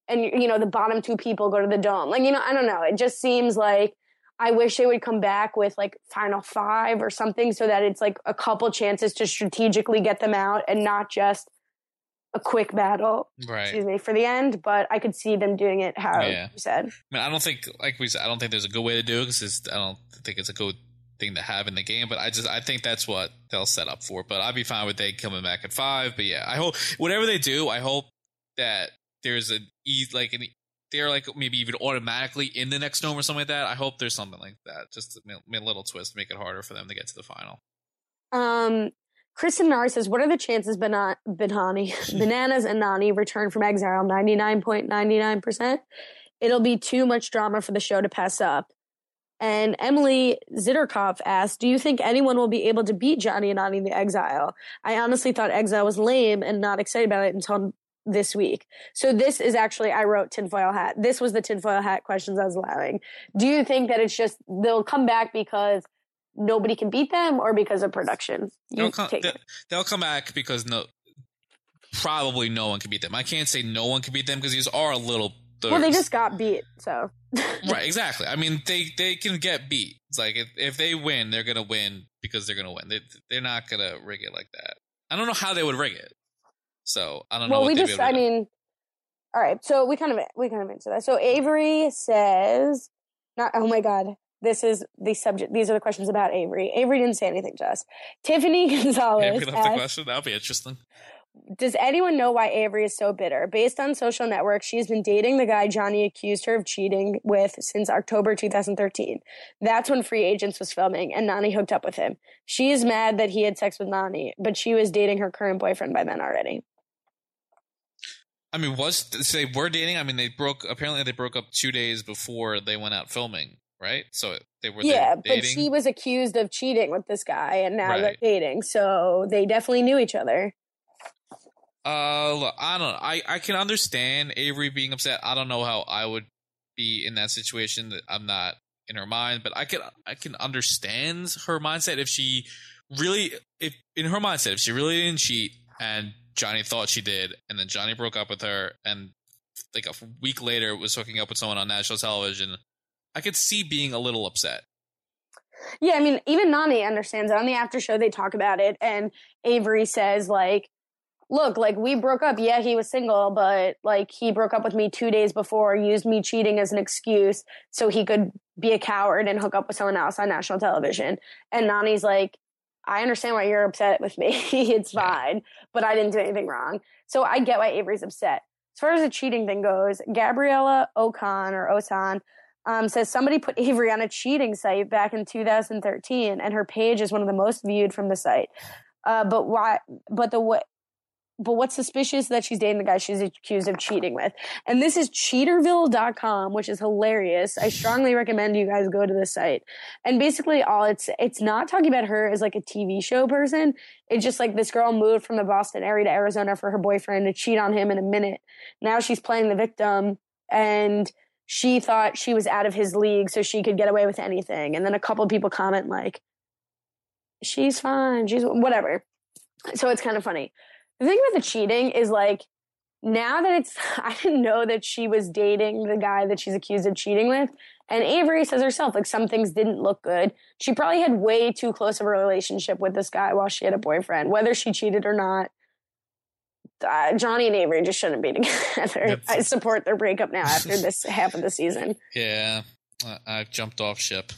and, you know, the bottom two people go to the dome. Like, you know, I don't know. It just seems like I wish they would come back with like final five or something so that it's like a couple chances to strategically get them out and not just a quick battle, right. excuse me, for the end. But I could see them doing it how yeah. you said. I mean, I don't think, like we said, I don't think there's a good way to do it because I don't think it's a good thing to have in the game. But I just, I think that's what they'll set up for. But I'd be fine with they coming back at five. But yeah, I hope whatever they do, I hope that there's an ease, like an they're like maybe even automatically in the next dome or something like that. I hope there's something like that. Just a, a little twist to make it harder for them to get to the final. Um, Kristen Nari says, what are the chances Bana- Banani, Bananas and Nani return from exile? ninety-nine point nine nine percent. It'll be too much drama for the show to pass up. And Emily Zitterkopf asked, do you think anyone will be able to beat Johnny and Nani in the exile? I honestly thought exile was lame and not excited about it until this week. So this is actually, I wrote tinfoil hat. This was the tinfoil hat questions I was allowing. Do you think that it's just, they'll come back because nobody can beat them or because of production? They'll come, they'll, they'll come back because no, probably no one can beat them. I can't say no one can beat them because these are a little. Thirds. Well, they just got beat, so. Right, exactly. I mean, they, they can get beat. It's like if, if they win, they're going to win because they're going to win. They, they're not going to rig it like that. I don't know how they would rig it. So I don't know. Well, what we just, I mean, all right. So we kind of, we kind of answer that. So Avery says, not, oh my God, this is the subject. These are the questions about Avery. Avery didn't say anything to us. Tiffany Gonzalez. Avery left asked, the question. That'll be interesting. Does anyone know why Avery is so bitter? Based on social networks, she's been dating the guy Johnny accused her of cheating with since October two thousand thirteen. That's when Free Agents was filming, and Nani hooked up with him. She is mad that he had sex with Nani, but she was dating her current boyfriend by then already. I mean, was so they were dating? I mean, they broke. Apparently, they broke up two days before they went out filming, right? So they were yeah, they dating? But she was accused of cheating with this guy, and now right. they're dating. So they definitely knew each other. Uh, look, I don't know. I, I can understand Avery being upset. I don't know how I would be in that situation. That I'm not in her mind, but I can I can understand her mindset if she really if in her mindset if she really didn't cheat and Johnny thought she did, and then Johnny broke up with her, and like a week later was hooking up with someone on national television. I could see being a little upset. Yeah, I mean, even Nani understands it. On the after show, they talk about it, and Avery says like, look, like, we broke up. Yeah, he was single, but, like, he broke up with me two days before, used me cheating as an excuse so he could be a coward and hook up with someone else on national television. And Nani's like, I understand why you're upset with me. It's fine, but I didn't do anything wrong. So I get why Avery's upset. As far as the cheating thing goes, Gabriella Ocon, or Osan, um, says somebody put Avery on a cheating site back in two thousand thirteen, and her page is one of the most viewed from the site. Uh, but why? But the way... But what's suspicious that she's dating the guy she's accused of cheating with. And this is cheaterville dot com, which is hilarious. I strongly recommend you guys go to the site. And basically all it's it's not talking about her as like a T V show person. It's just like this girl moved from the Boston area to Arizona for her boyfriend to cheat on him in a minute. Now she's playing the victim, and she thought she was out of his league so she could get away with anything. And then a couple of people comment like, she's fine, she's whatever. So it's kind of funny. The thing about the cheating is, like, now that it's, I didn't know that she was dating the guy that she's accused of cheating with. And Avery says herself, like, some things didn't look good. She probably had way too close of a relationship with this guy while she had a boyfriend, whether she cheated or not. Uh, Johnny and Avery just shouldn't be together. Yep. I support their breakup now after this half of the season. Yeah, I've jumped off ship.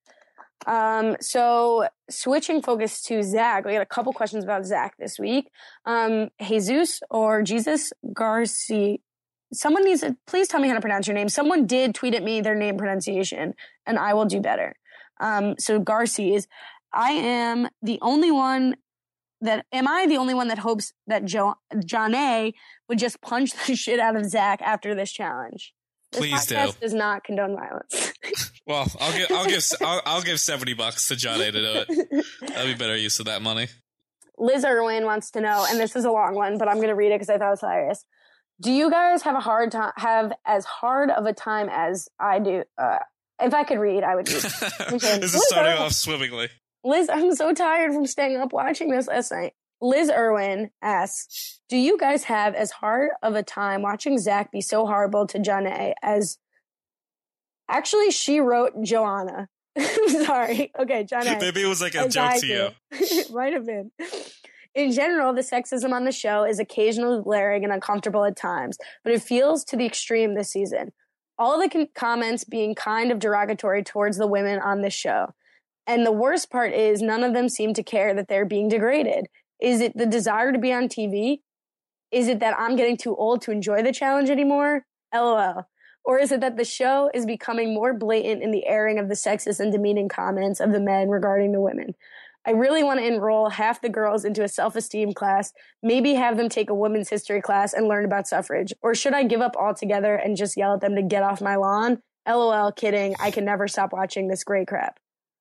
Um, so switching focus to Zach, we got a couple questions about Zach this week. Um, Jesus or Jesus Garcia, someone needs to, please tell me how to pronounce your name. Someone did tweet at me their name pronunciation, and I will do better. Um, so Garcia's, I am the only one that, am I the only one that hopes that jo- John A would just punch the shit out of Zach after this challenge? This Please podcast do. does not condone violence. Well, I'll give I'll give I'll, I'll give seventy bucks to John A to do it. That'll be better use of that money. Liz Irwin wants to know, and this is a long one, but I'm going to read it because I thought it was hilarious. Do you guys have a hard time, have as hard of a time as I do? Uh, if I could read, I would read. Okay. This is starting off swimmingly. Liz, I'm so tired from staying up watching this last night. Liz Irwin asks, do you guys have as hard of a time watching Zach be so horrible to Janae as... Actually, she wrote Joanna. Sorry. Okay, Janae. Maybe it was like a joke to you. It might have been. In general, the sexism on the show is occasionally glaring and uncomfortable at times, but it feels to the extreme this season. All the con- comments being kind of derogatory towards the women on this show. And the worst part is none of them seem to care that they're being degraded. Is it the desire to be on T V? Is it that I'm getting too old to enjoy the challenge anymore? LOL. Or is it that the show is becoming more blatant in the airing of the sexist and demeaning comments of the men regarding the women? I really want to enroll half the girls into a self-esteem class, maybe have them take a women's history class and learn about suffrage. Or should I give up altogether and just yell at them to get off my lawn? LOL, kidding. I can never stop watching this gray crap.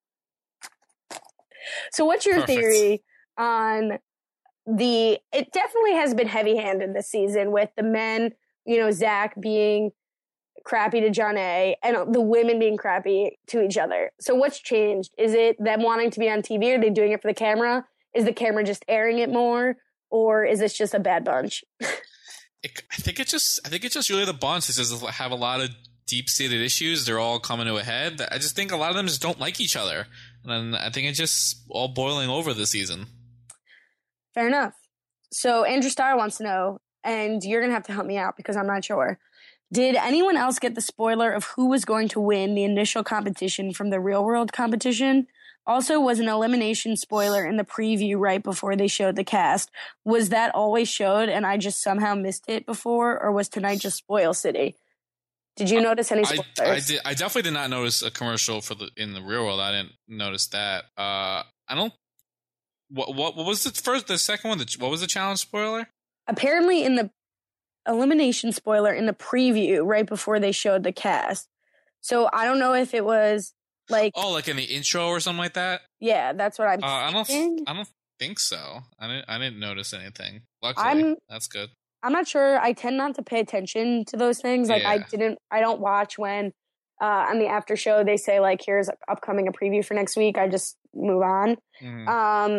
So what's your Perfect. theory on the... It definitely has been heavy-handed this season with the men, you know, Zach being crappy to Janae and the women being crappy to each other. So what's changed? Is it them wanting to be on T V? Are they doing it for the camera? Is the camera just airing it more? Or is this just a bad bunch? It, I think it's just I think it's just really the bunch. It says have a lot of deep-seated issues. They're all coming to a head. I just think a lot of them just don't like each other. And I think it's just all boiling over this season. Fair enough. So Andrew Starr wants to know, and you're going to have to help me out because I'm not sure. Did anyone else get the spoiler of who was going to win the initial competition from the real world competition? Also, was an elimination spoiler in the preview right before they showed the cast. Was that always showed and I just somehow missed it before, or was tonight just Spoil City? Did you notice any spoilers? I, I, did, I definitely did not notice a commercial for the in the real world. I didn't notice that. Uh, I don't. What what what was the first? The second one? The, what was the challenge spoiler? Apparently, in the elimination spoiler in the preview right before they showed the cast. So I don't know if it was like oh, like in the intro or something like that. Yeah, that's what I'm. Uh, I don't. thinking. I don't think so. I didn't. I didn't notice anything. Luckily, I'm, that's good. I'm not sure. I tend not to pay attention to those things. Like Yeah. I didn't. I don't watch when uh, on the after show they say like, "Here's upcoming a preview for next week." I just move on. Mm. Um,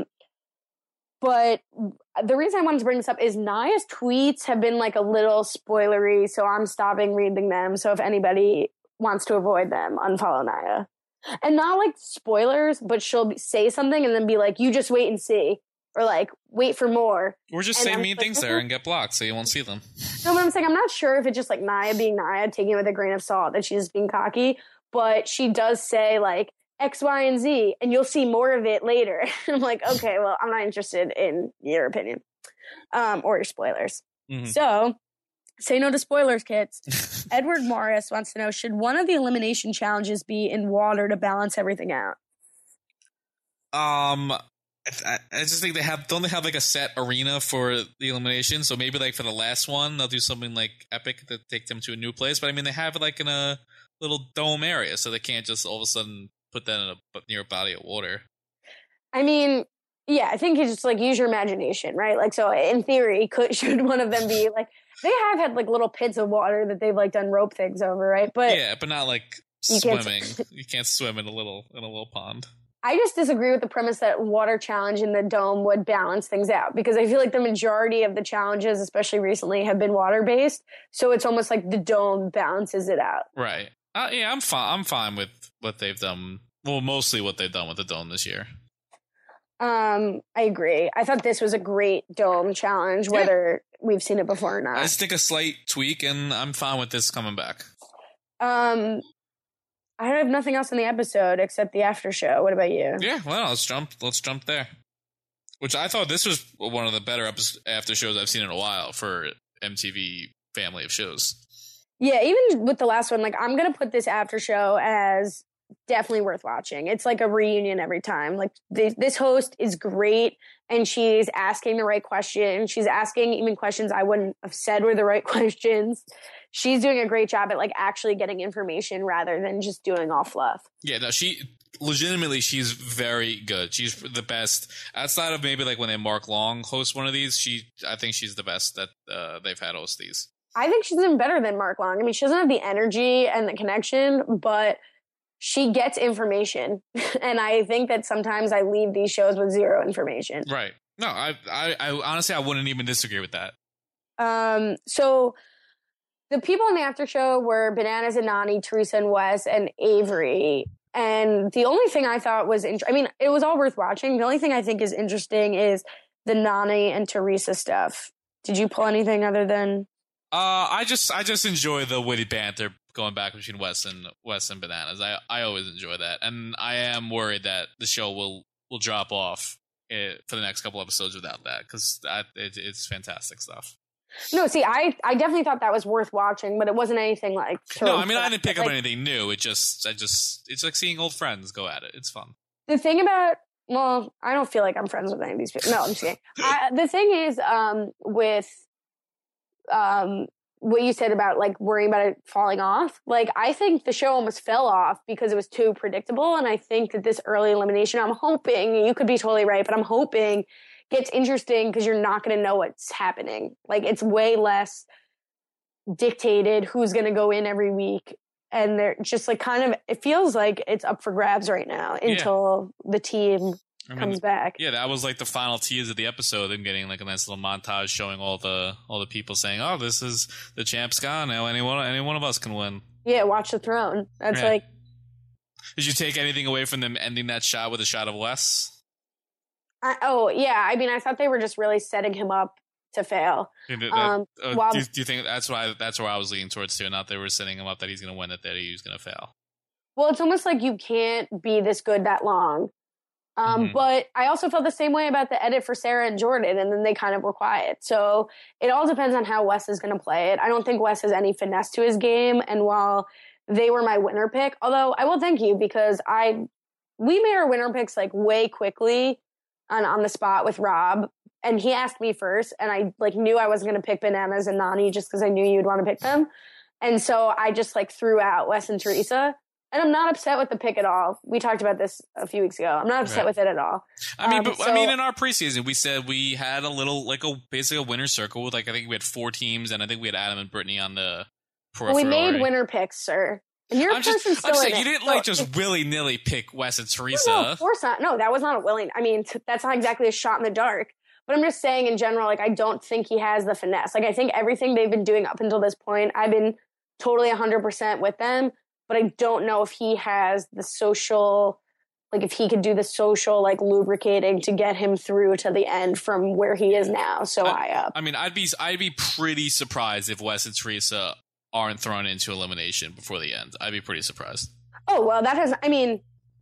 but the reason I wanted to bring this up is Naya's tweets have been like a little spoilery, so I'm stopping reading them. So if anybody wants to avoid them, unfollow Naya. And not like spoilers, but she'll be, say something and then be like, you just wait and see. Or like, wait for more. Or just and say I'm mean like, things there and get blocked so you won't see them. No, but I'm saying I'm not sure if it's just like Naya being Naya, taking it with a grain of salt, that she's just being cocky. But she does say like X, Y, and Z, and you'll see more of it later. I'm like, okay, well, I'm not interested in your opinion um, or your spoilers. Mm-hmm. So, say no to spoilers, kids. Edward Morris wants to know, should one of the elimination challenges be in water to balance everything out? Um, I, I just think they have don't they have like a set arena for the elimination? So maybe like for the last one, they'll do something like epic to take them to a new place. But I mean, they have it like in a little dome area, so they can't just all of a sudden put that in a near a body of water. I mean, yeah, I think you just like use your imagination, right? Like, so in theory, could should one of them be like they have had like little pits of water that they've like done rope things over, right? But yeah, but not like you swimming. Can't, you can't swim in a little in a little pond. I just disagree with the premise that water challenge in the dome would balance things out, because I feel like the majority of the challenges, especially recently, have been water based. So it's almost like the dome balances it out. Right. Uh, yeah, I'm fine. I'm fine with what they've done. Well, mostly what they've done with the dome this year. Um, I agree. I thought this was a great dome challenge, whether yeah. we've seen it before or not. I just think a slight tweak, and I'm fine with this coming back. Um, I have nothing else in the episode except the after show. What about you? Yeah, well, let's jump. Let's jump there. Which I thought this was one of the better episode, after shows I've seen in a while for M T V family of shows. Yeah, even with the last one, like I'm gonna put this after show as definitely worth watching. It's like a reunion every time. Like this, this host is great, and she's asking the right questions. She's asking even questions I wouldn't have said were the right questions. She's doing a great job at like actually getting information rather than just doing all fluff. Yeah, no, she legitimately she's very good. She's the best outside of maybe like when they Mark Long host one of these. She, I think she's the best that uh, they've had host these. I think she's even better than Mark Long. I mean, she doesn't have the energy and the connection, but she gets information. And I think that sometimes I leave these shows with zero information. Right. No, I, I, I honestly, I wouldn't even disagree with that. Um, so the people in the after show were Bananas and Nany, Teresa and Wes, and Avery. And the only thing I thought was, int- I mean, it was all worth watching. The only thing I think is interesting is the Nany and Teresa stuff. Did you pull anything other than? Uh, I just, I just enjoy the witty banter going back between Wes and Wes and Bananas. I, I always enjoy that, and I am worried that the show will, will drop off it, for the next couple episodes without that, because it, it's fantastic stuff. No, see, I, I definitely thought that was worth watching, but it wasn't anything like. No, I mean, I didn't pick like, up anything new. It just, I just, it's like seeing old friends go at it. It's fun. The thing about, well, I don't feel like I'm friends with any of these people. No, I'm just kidding. I, the thing is, um, with, um, what you said about like worrying about it falling off, like I think the show almost fell off because it was too predictable. And I think that this early elimination, I'm hoping, you could be totally right, but I'm hoping gets interesting because you're not going to know what's happening. Like it's way less dictated who's going to go in every week. And they're just like kind of, it feels like it's up for grabs right now until yeah. the team I mean, comes back. Yeah, that was like the final tease of the episode, them getting like a nice little montage showing all the all the people saying, "Oh, this is the champ's gone now. Anyone, any one of us can win." Yeah, watch the throne. That's yeah. like. Did you take anything away from them ending that shot with a shot of Wes? I, oh yeah, I mean, I thought they were just really setting him up to fail. Did, that, um, uh, while, do, do you think that's why that's where I was leaning towards too? Not they were setting him up that he's going to win, that that he was going to fail. Well, it's almost like you can't be this good that long. Um, mm-hmm. But I also felt the same way about the edit for Sarah and Jordan, and then they kind of were quiet. So it all depends on how Wes is going to play it. I don't think Wes has any finesse to his game, and while they were my winner pick, although I will thank you because I we made our winner picks like way quickly on on the spot with Rob, and he asked me first, and I like knew I wasn't going to pick Bananas and Nany just because I knew you'd want to pick them, and so I just like threw out Wes and Teresa. And I'm not upset with the pick at all. We talked about this a few weeks ago. I'm not upset right. with it at all. I mean, um, but, so, I mean, in our preseason, we said we had a little, like a basically a winner circle with like I think we had four teams, and I think we had Adam and Brittany on the peripheral. We made winner picks, sir. And your I'm just, person's still I'm in saying, it. you didn't so like just if, willy nilly pick Wes and Teresa. No, no, of course not. No, that was not a willing. I mean, t- that's not exactly a shot in the dark. But I'm just saying, in general, like I don't think he has the finesse. Like I think everything they've been doing up until this point, I've been totally one hundred percent with them. But I don't know if he has the social, like if he could do the social, like lubricating to get him through to the end from where he is now. So I, high up. I mean, I'd be, I'd be pretty surprised if Wes and Teresa aren't thrown into elimination before the end. I'd be pretty surprised. Oh, well, that has, I mean,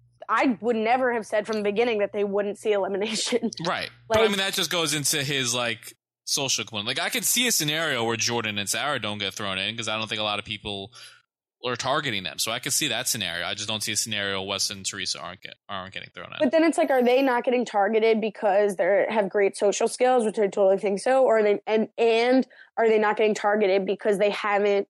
I would never have said from the beginning that they wouldn't see elimination. Right. Like, but I mean, that just goes into his like social component. Like I could see a scenario where Jordan and Sarah don't get thrown in because I don't think a lot of people or targeting them. So I could see that scenario. I just don't see a scenario Wes and Teresa aren't get, aren't getting thrown in. But then it's like, are they not getting targeted because they have great social skills, which I totally think so, or are they and and are they not getting targeted because they haven't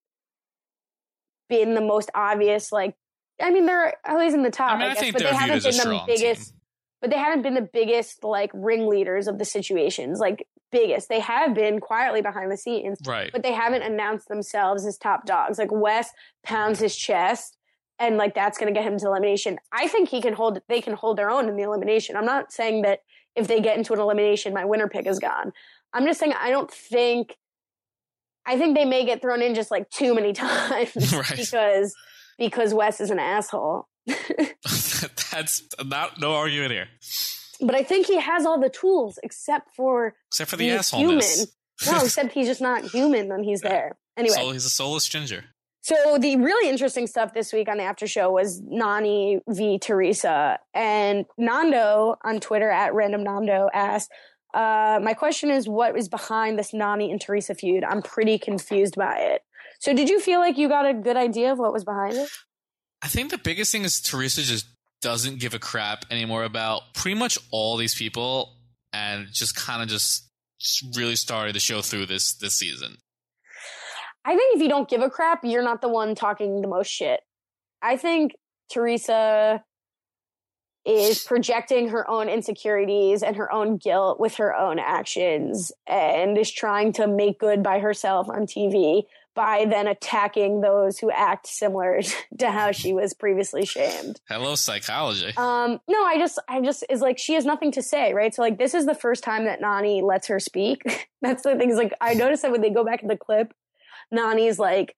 been the most obvious? Like, I mean, they're always in the top, I, mean, I I guess, think but they haven't been the biggest. Team. But they haven't been the biggest like ringleaders of the situations. Like biggest, they have been quietly behind the scenes, right? But they haven't announced themselves as top dogs. Like Wes pounds his chest, and like that's going to get him to elimination. I think he can hold. They can hold their own in the elimination. I'm not saying that if they get into an elimination, my winner pick is gone. I'm just saying I don't think. I think they may get thrown in just like too many times right. because because Wes is an asshole. That's not no argument here. But I think he has all the tools except for except for the assholeness. No, except he's just not human when he's yeah. there. Anyway, so he's a soulless ginger. So the really interesting stuff this week on the after show was Nany v Teresa, and Nando on Twitter at random Nando asked, uh, "My question is, what is behind this Nany and Teresa feud? I'm pretty confused by it." So did you feel like you got a good idea of what was behind it? I think the biggest thing is Teresa just doesn't give a crap anymore about pretty much all these people, and just kind of just really started the show through this this season. I think if you don't give a crap, you're not the one talking the most shit. I think Teresa is projecting her own insecurities and her own guilt with her own actions and is trying to make good by herself on T V. by then attacking those who act similar to how she was previously shamed. Hello, psychology. Um, no, I just, I just, is like, she has nothing to say, right? So like, this is the first time that Nany lets her speak. That's the thing is like, I noticed that when they go back in the clip, Nany's like,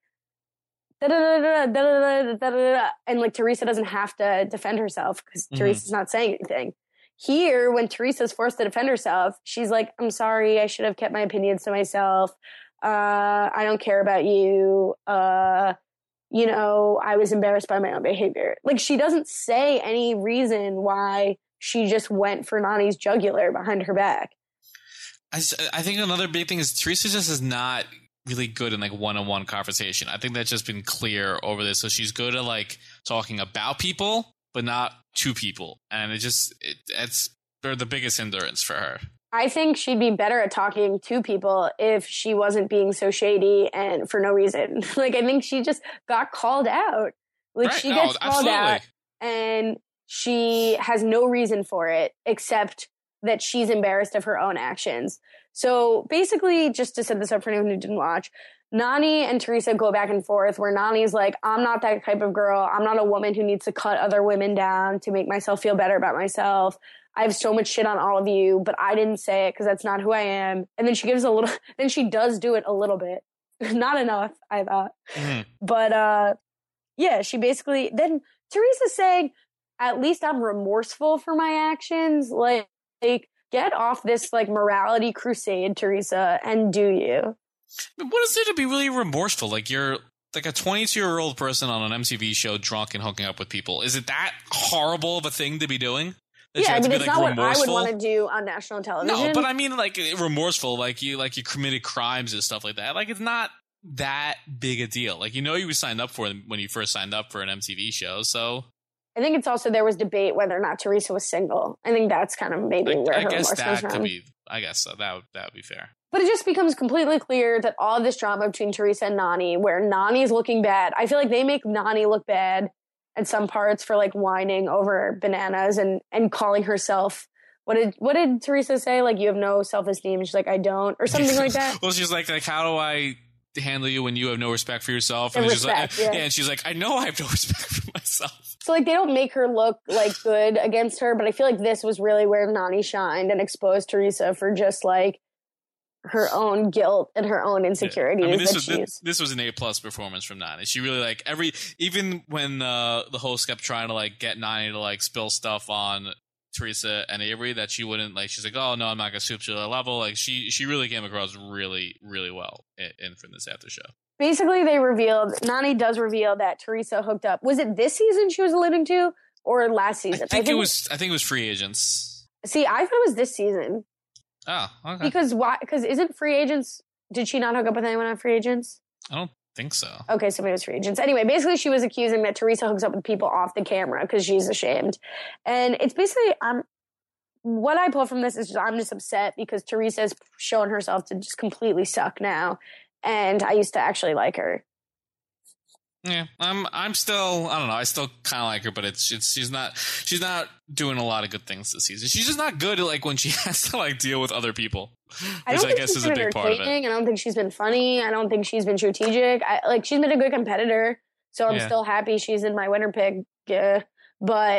da da da da da da da da, and like Teresa doesn't have to defend herself because mm-hmm. Teresa's not saying anything. Here, when Teresa's forced to defend herself, she's like, I'm sorry, I should have kept my opinions to myself. Uh, I don't care about you. Uh, you know, I was embarrassed by my own behavior. Like, she doesn't say any reason why she just went for Nany's jugular behind her back. I, I think another big thing is Teresa just is not really good in like one-on-one conversation. I think that's just been clear over this. So she's good at like talking about people, but not to people. And it just, it, it's they're the biggest hindrance for her. I think she'd be better at talking to people if she wasn't being so shady and for no reason. Like, I think she just got called out. Like, right. she no, gets called absolutely. out and she has no reason for it except that she's embarrassed of her own actions. So basically, just to set this up for anyone who didn't watch, Nany and Teresa go back and forth where Nany's like, I'm not that type of girl. I'm not a woman who needs to cut other women down to make myself feel better about myself. I have so much shit on all of you, but I didn't say it because that's not who I am. And then she gives a little, then she does do it a little bit. Not enough, I thought. Mm-hmm. But uh, yeah, she basically, then Teresa's saying, at least I'm remorseful for my actions. Like, like get off this like morality crusade, Teresa, and do you. What is there to be really remorseful? Like, you're like a twenty-two-year-old person on an M T V show drunk and hooking up with people. Is it that horrible of a thing to be doing? That yeah, I mean, be, it's like, not remorseful? what I would want to do on national television. No, but I mean, like, remorseful, like you like you committed crimes and stuff like that. Like, it's not that big a deal. Like, you know you signed up for it when you first signed up for an M T V show, so... I think it's also there was debate whether or not Teresa was single. I think that's kind of maybe like, where I her guess remorse that comes from. could be, I guess so. That would, that would be fair. But it just becomes completely clear that all of this drama between Teresa and Nany, where Nany's looking bad, I feel like they make Nany look bad at some parts for like whining over bananas and, and calling herself. What did what did Teresa say? Like, you have no self-esteem. She's like, I don't, or something like that. Well, she's like, like, how do I handle you when you have no respect for yourself? And, and respect, she's like, yeah. yeah, and she's like, I know I have no respect for myself. So like, they don't make her look like good against her, but I feel like this was really where Nany shined and exposed Teresa for just like her own guilt and her own insecurities. Yeah. I mean, this that was she's... this, this was an A plus performance from Nany. She really like every even when uh, the host kept trying to like get Nany to like spill stuff on Teresa and Avery that she wouldn't like. She's like, oh no, I'm not gonna stoop to their level. Like she she really came across really really well in, in from this after show. Basically, they revealed, Nany does reveal that Teresa hooked up. Was it this season she was alluding to, or last season? I think, I think it was. I think it was Free Agents. See, I thought it was this season. Oh, okay. Because why? Because isn't Free Agents? Did she not hook up with anyone on Free Agents? I don't think so. Okay, so maybe it was Free Agents. Anyway, basically, she was accusing that Teresa hooks up with people off the camera because she's ashamed, and it's basically I'm. What I pull from this is just, I'm just upset because Teresa has shown herself to just completely suck now. And I used to actually like her. Yeah, I'm. I'm still. I don't know. I still kind of like her, but it's. It's. She's not. She's not doing a lot of good things this season. She's just not good at like when she has to like deal with other people, I which don't I think guess she's is a been big part of it. I don't think she's been funny. I don't think she's been strategic. I like she's been a good competitor, so I'm Yeah. still happy she's in my winner pick. Yeah. But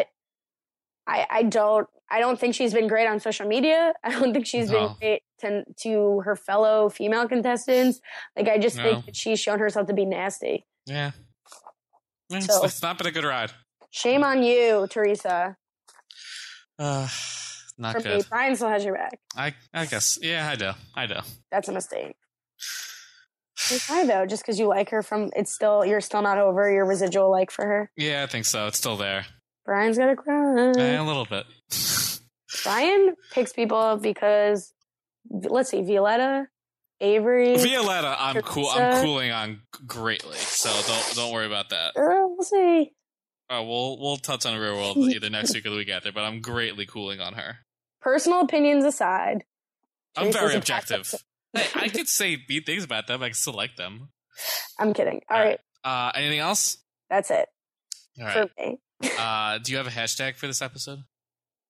I. I don't. I don't think she's been great on social media. I don't think she's No. been great to, to her fellow female contestants. Like, I just No. think that she's shown herself to be nasty. Yeah. Yeah, So- it's, it's not been a good ride. Shame on you, Teresa. Uh, not For good. me, Brian still has your back. I. I guess. Yeah, I do. I do. That's a mistake. It's why though? Just because you like her from, it's still, you're still not over your residual like for her. Yeah, I think so. It's still there. Brian's gonna cry. Eh, a little bit. Brian picks people because, let's see, Violetta, Avery. Violetta, I'm cool. I'm Teresa. cooling on greatly, so don't don't worry about that. Uh, we'll see. Uh, we'll we'll touch on Real World either next week or the week after, but I'm greatly cooling on her. Personal opinions aside, I'm Teresa's very a objective. Hey, I could say mean things about them. I can still like them. I'm kidding. All All right. right. Uh, anything else? That's it All right. for me. Uh, do you have a hashtag for this episode?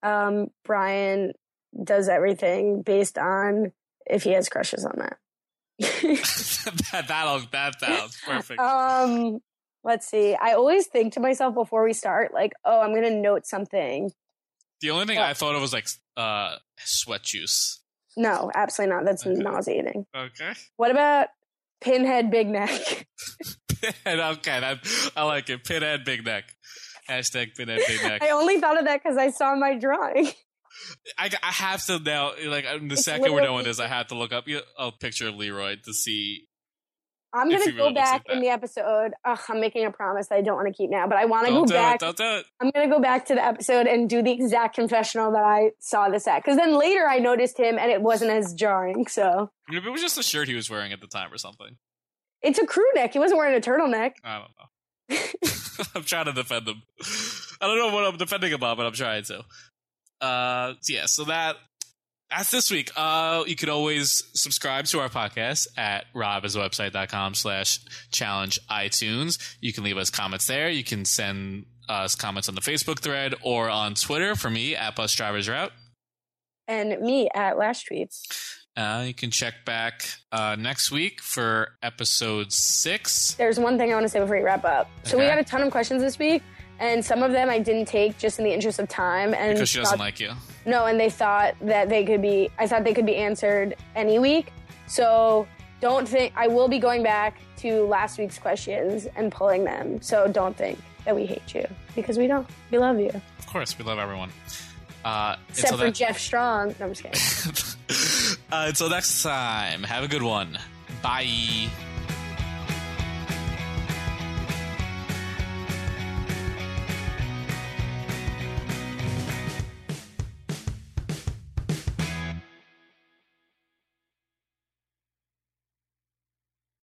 Um, Brian does everything based on if he has crushes on that. that, that'll, that sounds perfect. Um, let's see. I always think to myself before we start, like, oh, I'm going to note something. The only thing oh. I thought of was like uh, sweat juice. No, absolutely not. That's Okay. nauseating. Okay. What about pinhead big neck? Pinhead, okay, that, I like it. Pinhead big neck. Hashtag pinhead big neck. I only thought of that because I saw my drawing. I, I have to now, like, the It's second we're done with literally- this, I have to look up a picture of Leroy to see. I'm If going to he go really looks back like in that. the episode. Ugh, I'm making a promise that I don't want to keep now, but I want to go Don't do back. it. Don't do it. I'm going to go back to the episode and do the exact confessional that I saw this at. Because then later I noticed him and it wasn't as jarring. So Maybe it was just a shirt he was wearing at the time or something. it's a crew neck. He wasn't wearing a turtleneck. I don't know. I'm trying to defend him. I don't know what I'm defending him on, but I'm trying to. Uh, so yeah, so that that's this week. Uh, you can always subscribe to our podcast at robiswebsite.com slash challenge iTunes. You can leave us comments there. You can send us comments on the Facebook thread or on Twitter for me at Bus Drivers Route. And me at Last Tweets. Uh, you can check back uh, next week for episode six. There's one thing I want to say before we wrap up. So we Okay. got a ton of questions this week. And some of them I didn't take just in the interest of time. And Because she doesn't thought- like you. No, and they thought that they could be, I thought they could be answered any week. So don't think, I will be going back to last week's questions and pulling them. So don't think that we hate you, because we don't. We love you. Of course, we love everyone. Uh, Except until for that- Jeff Strong. No, I'm just kidding. uh, until next time, have a good one. Bye.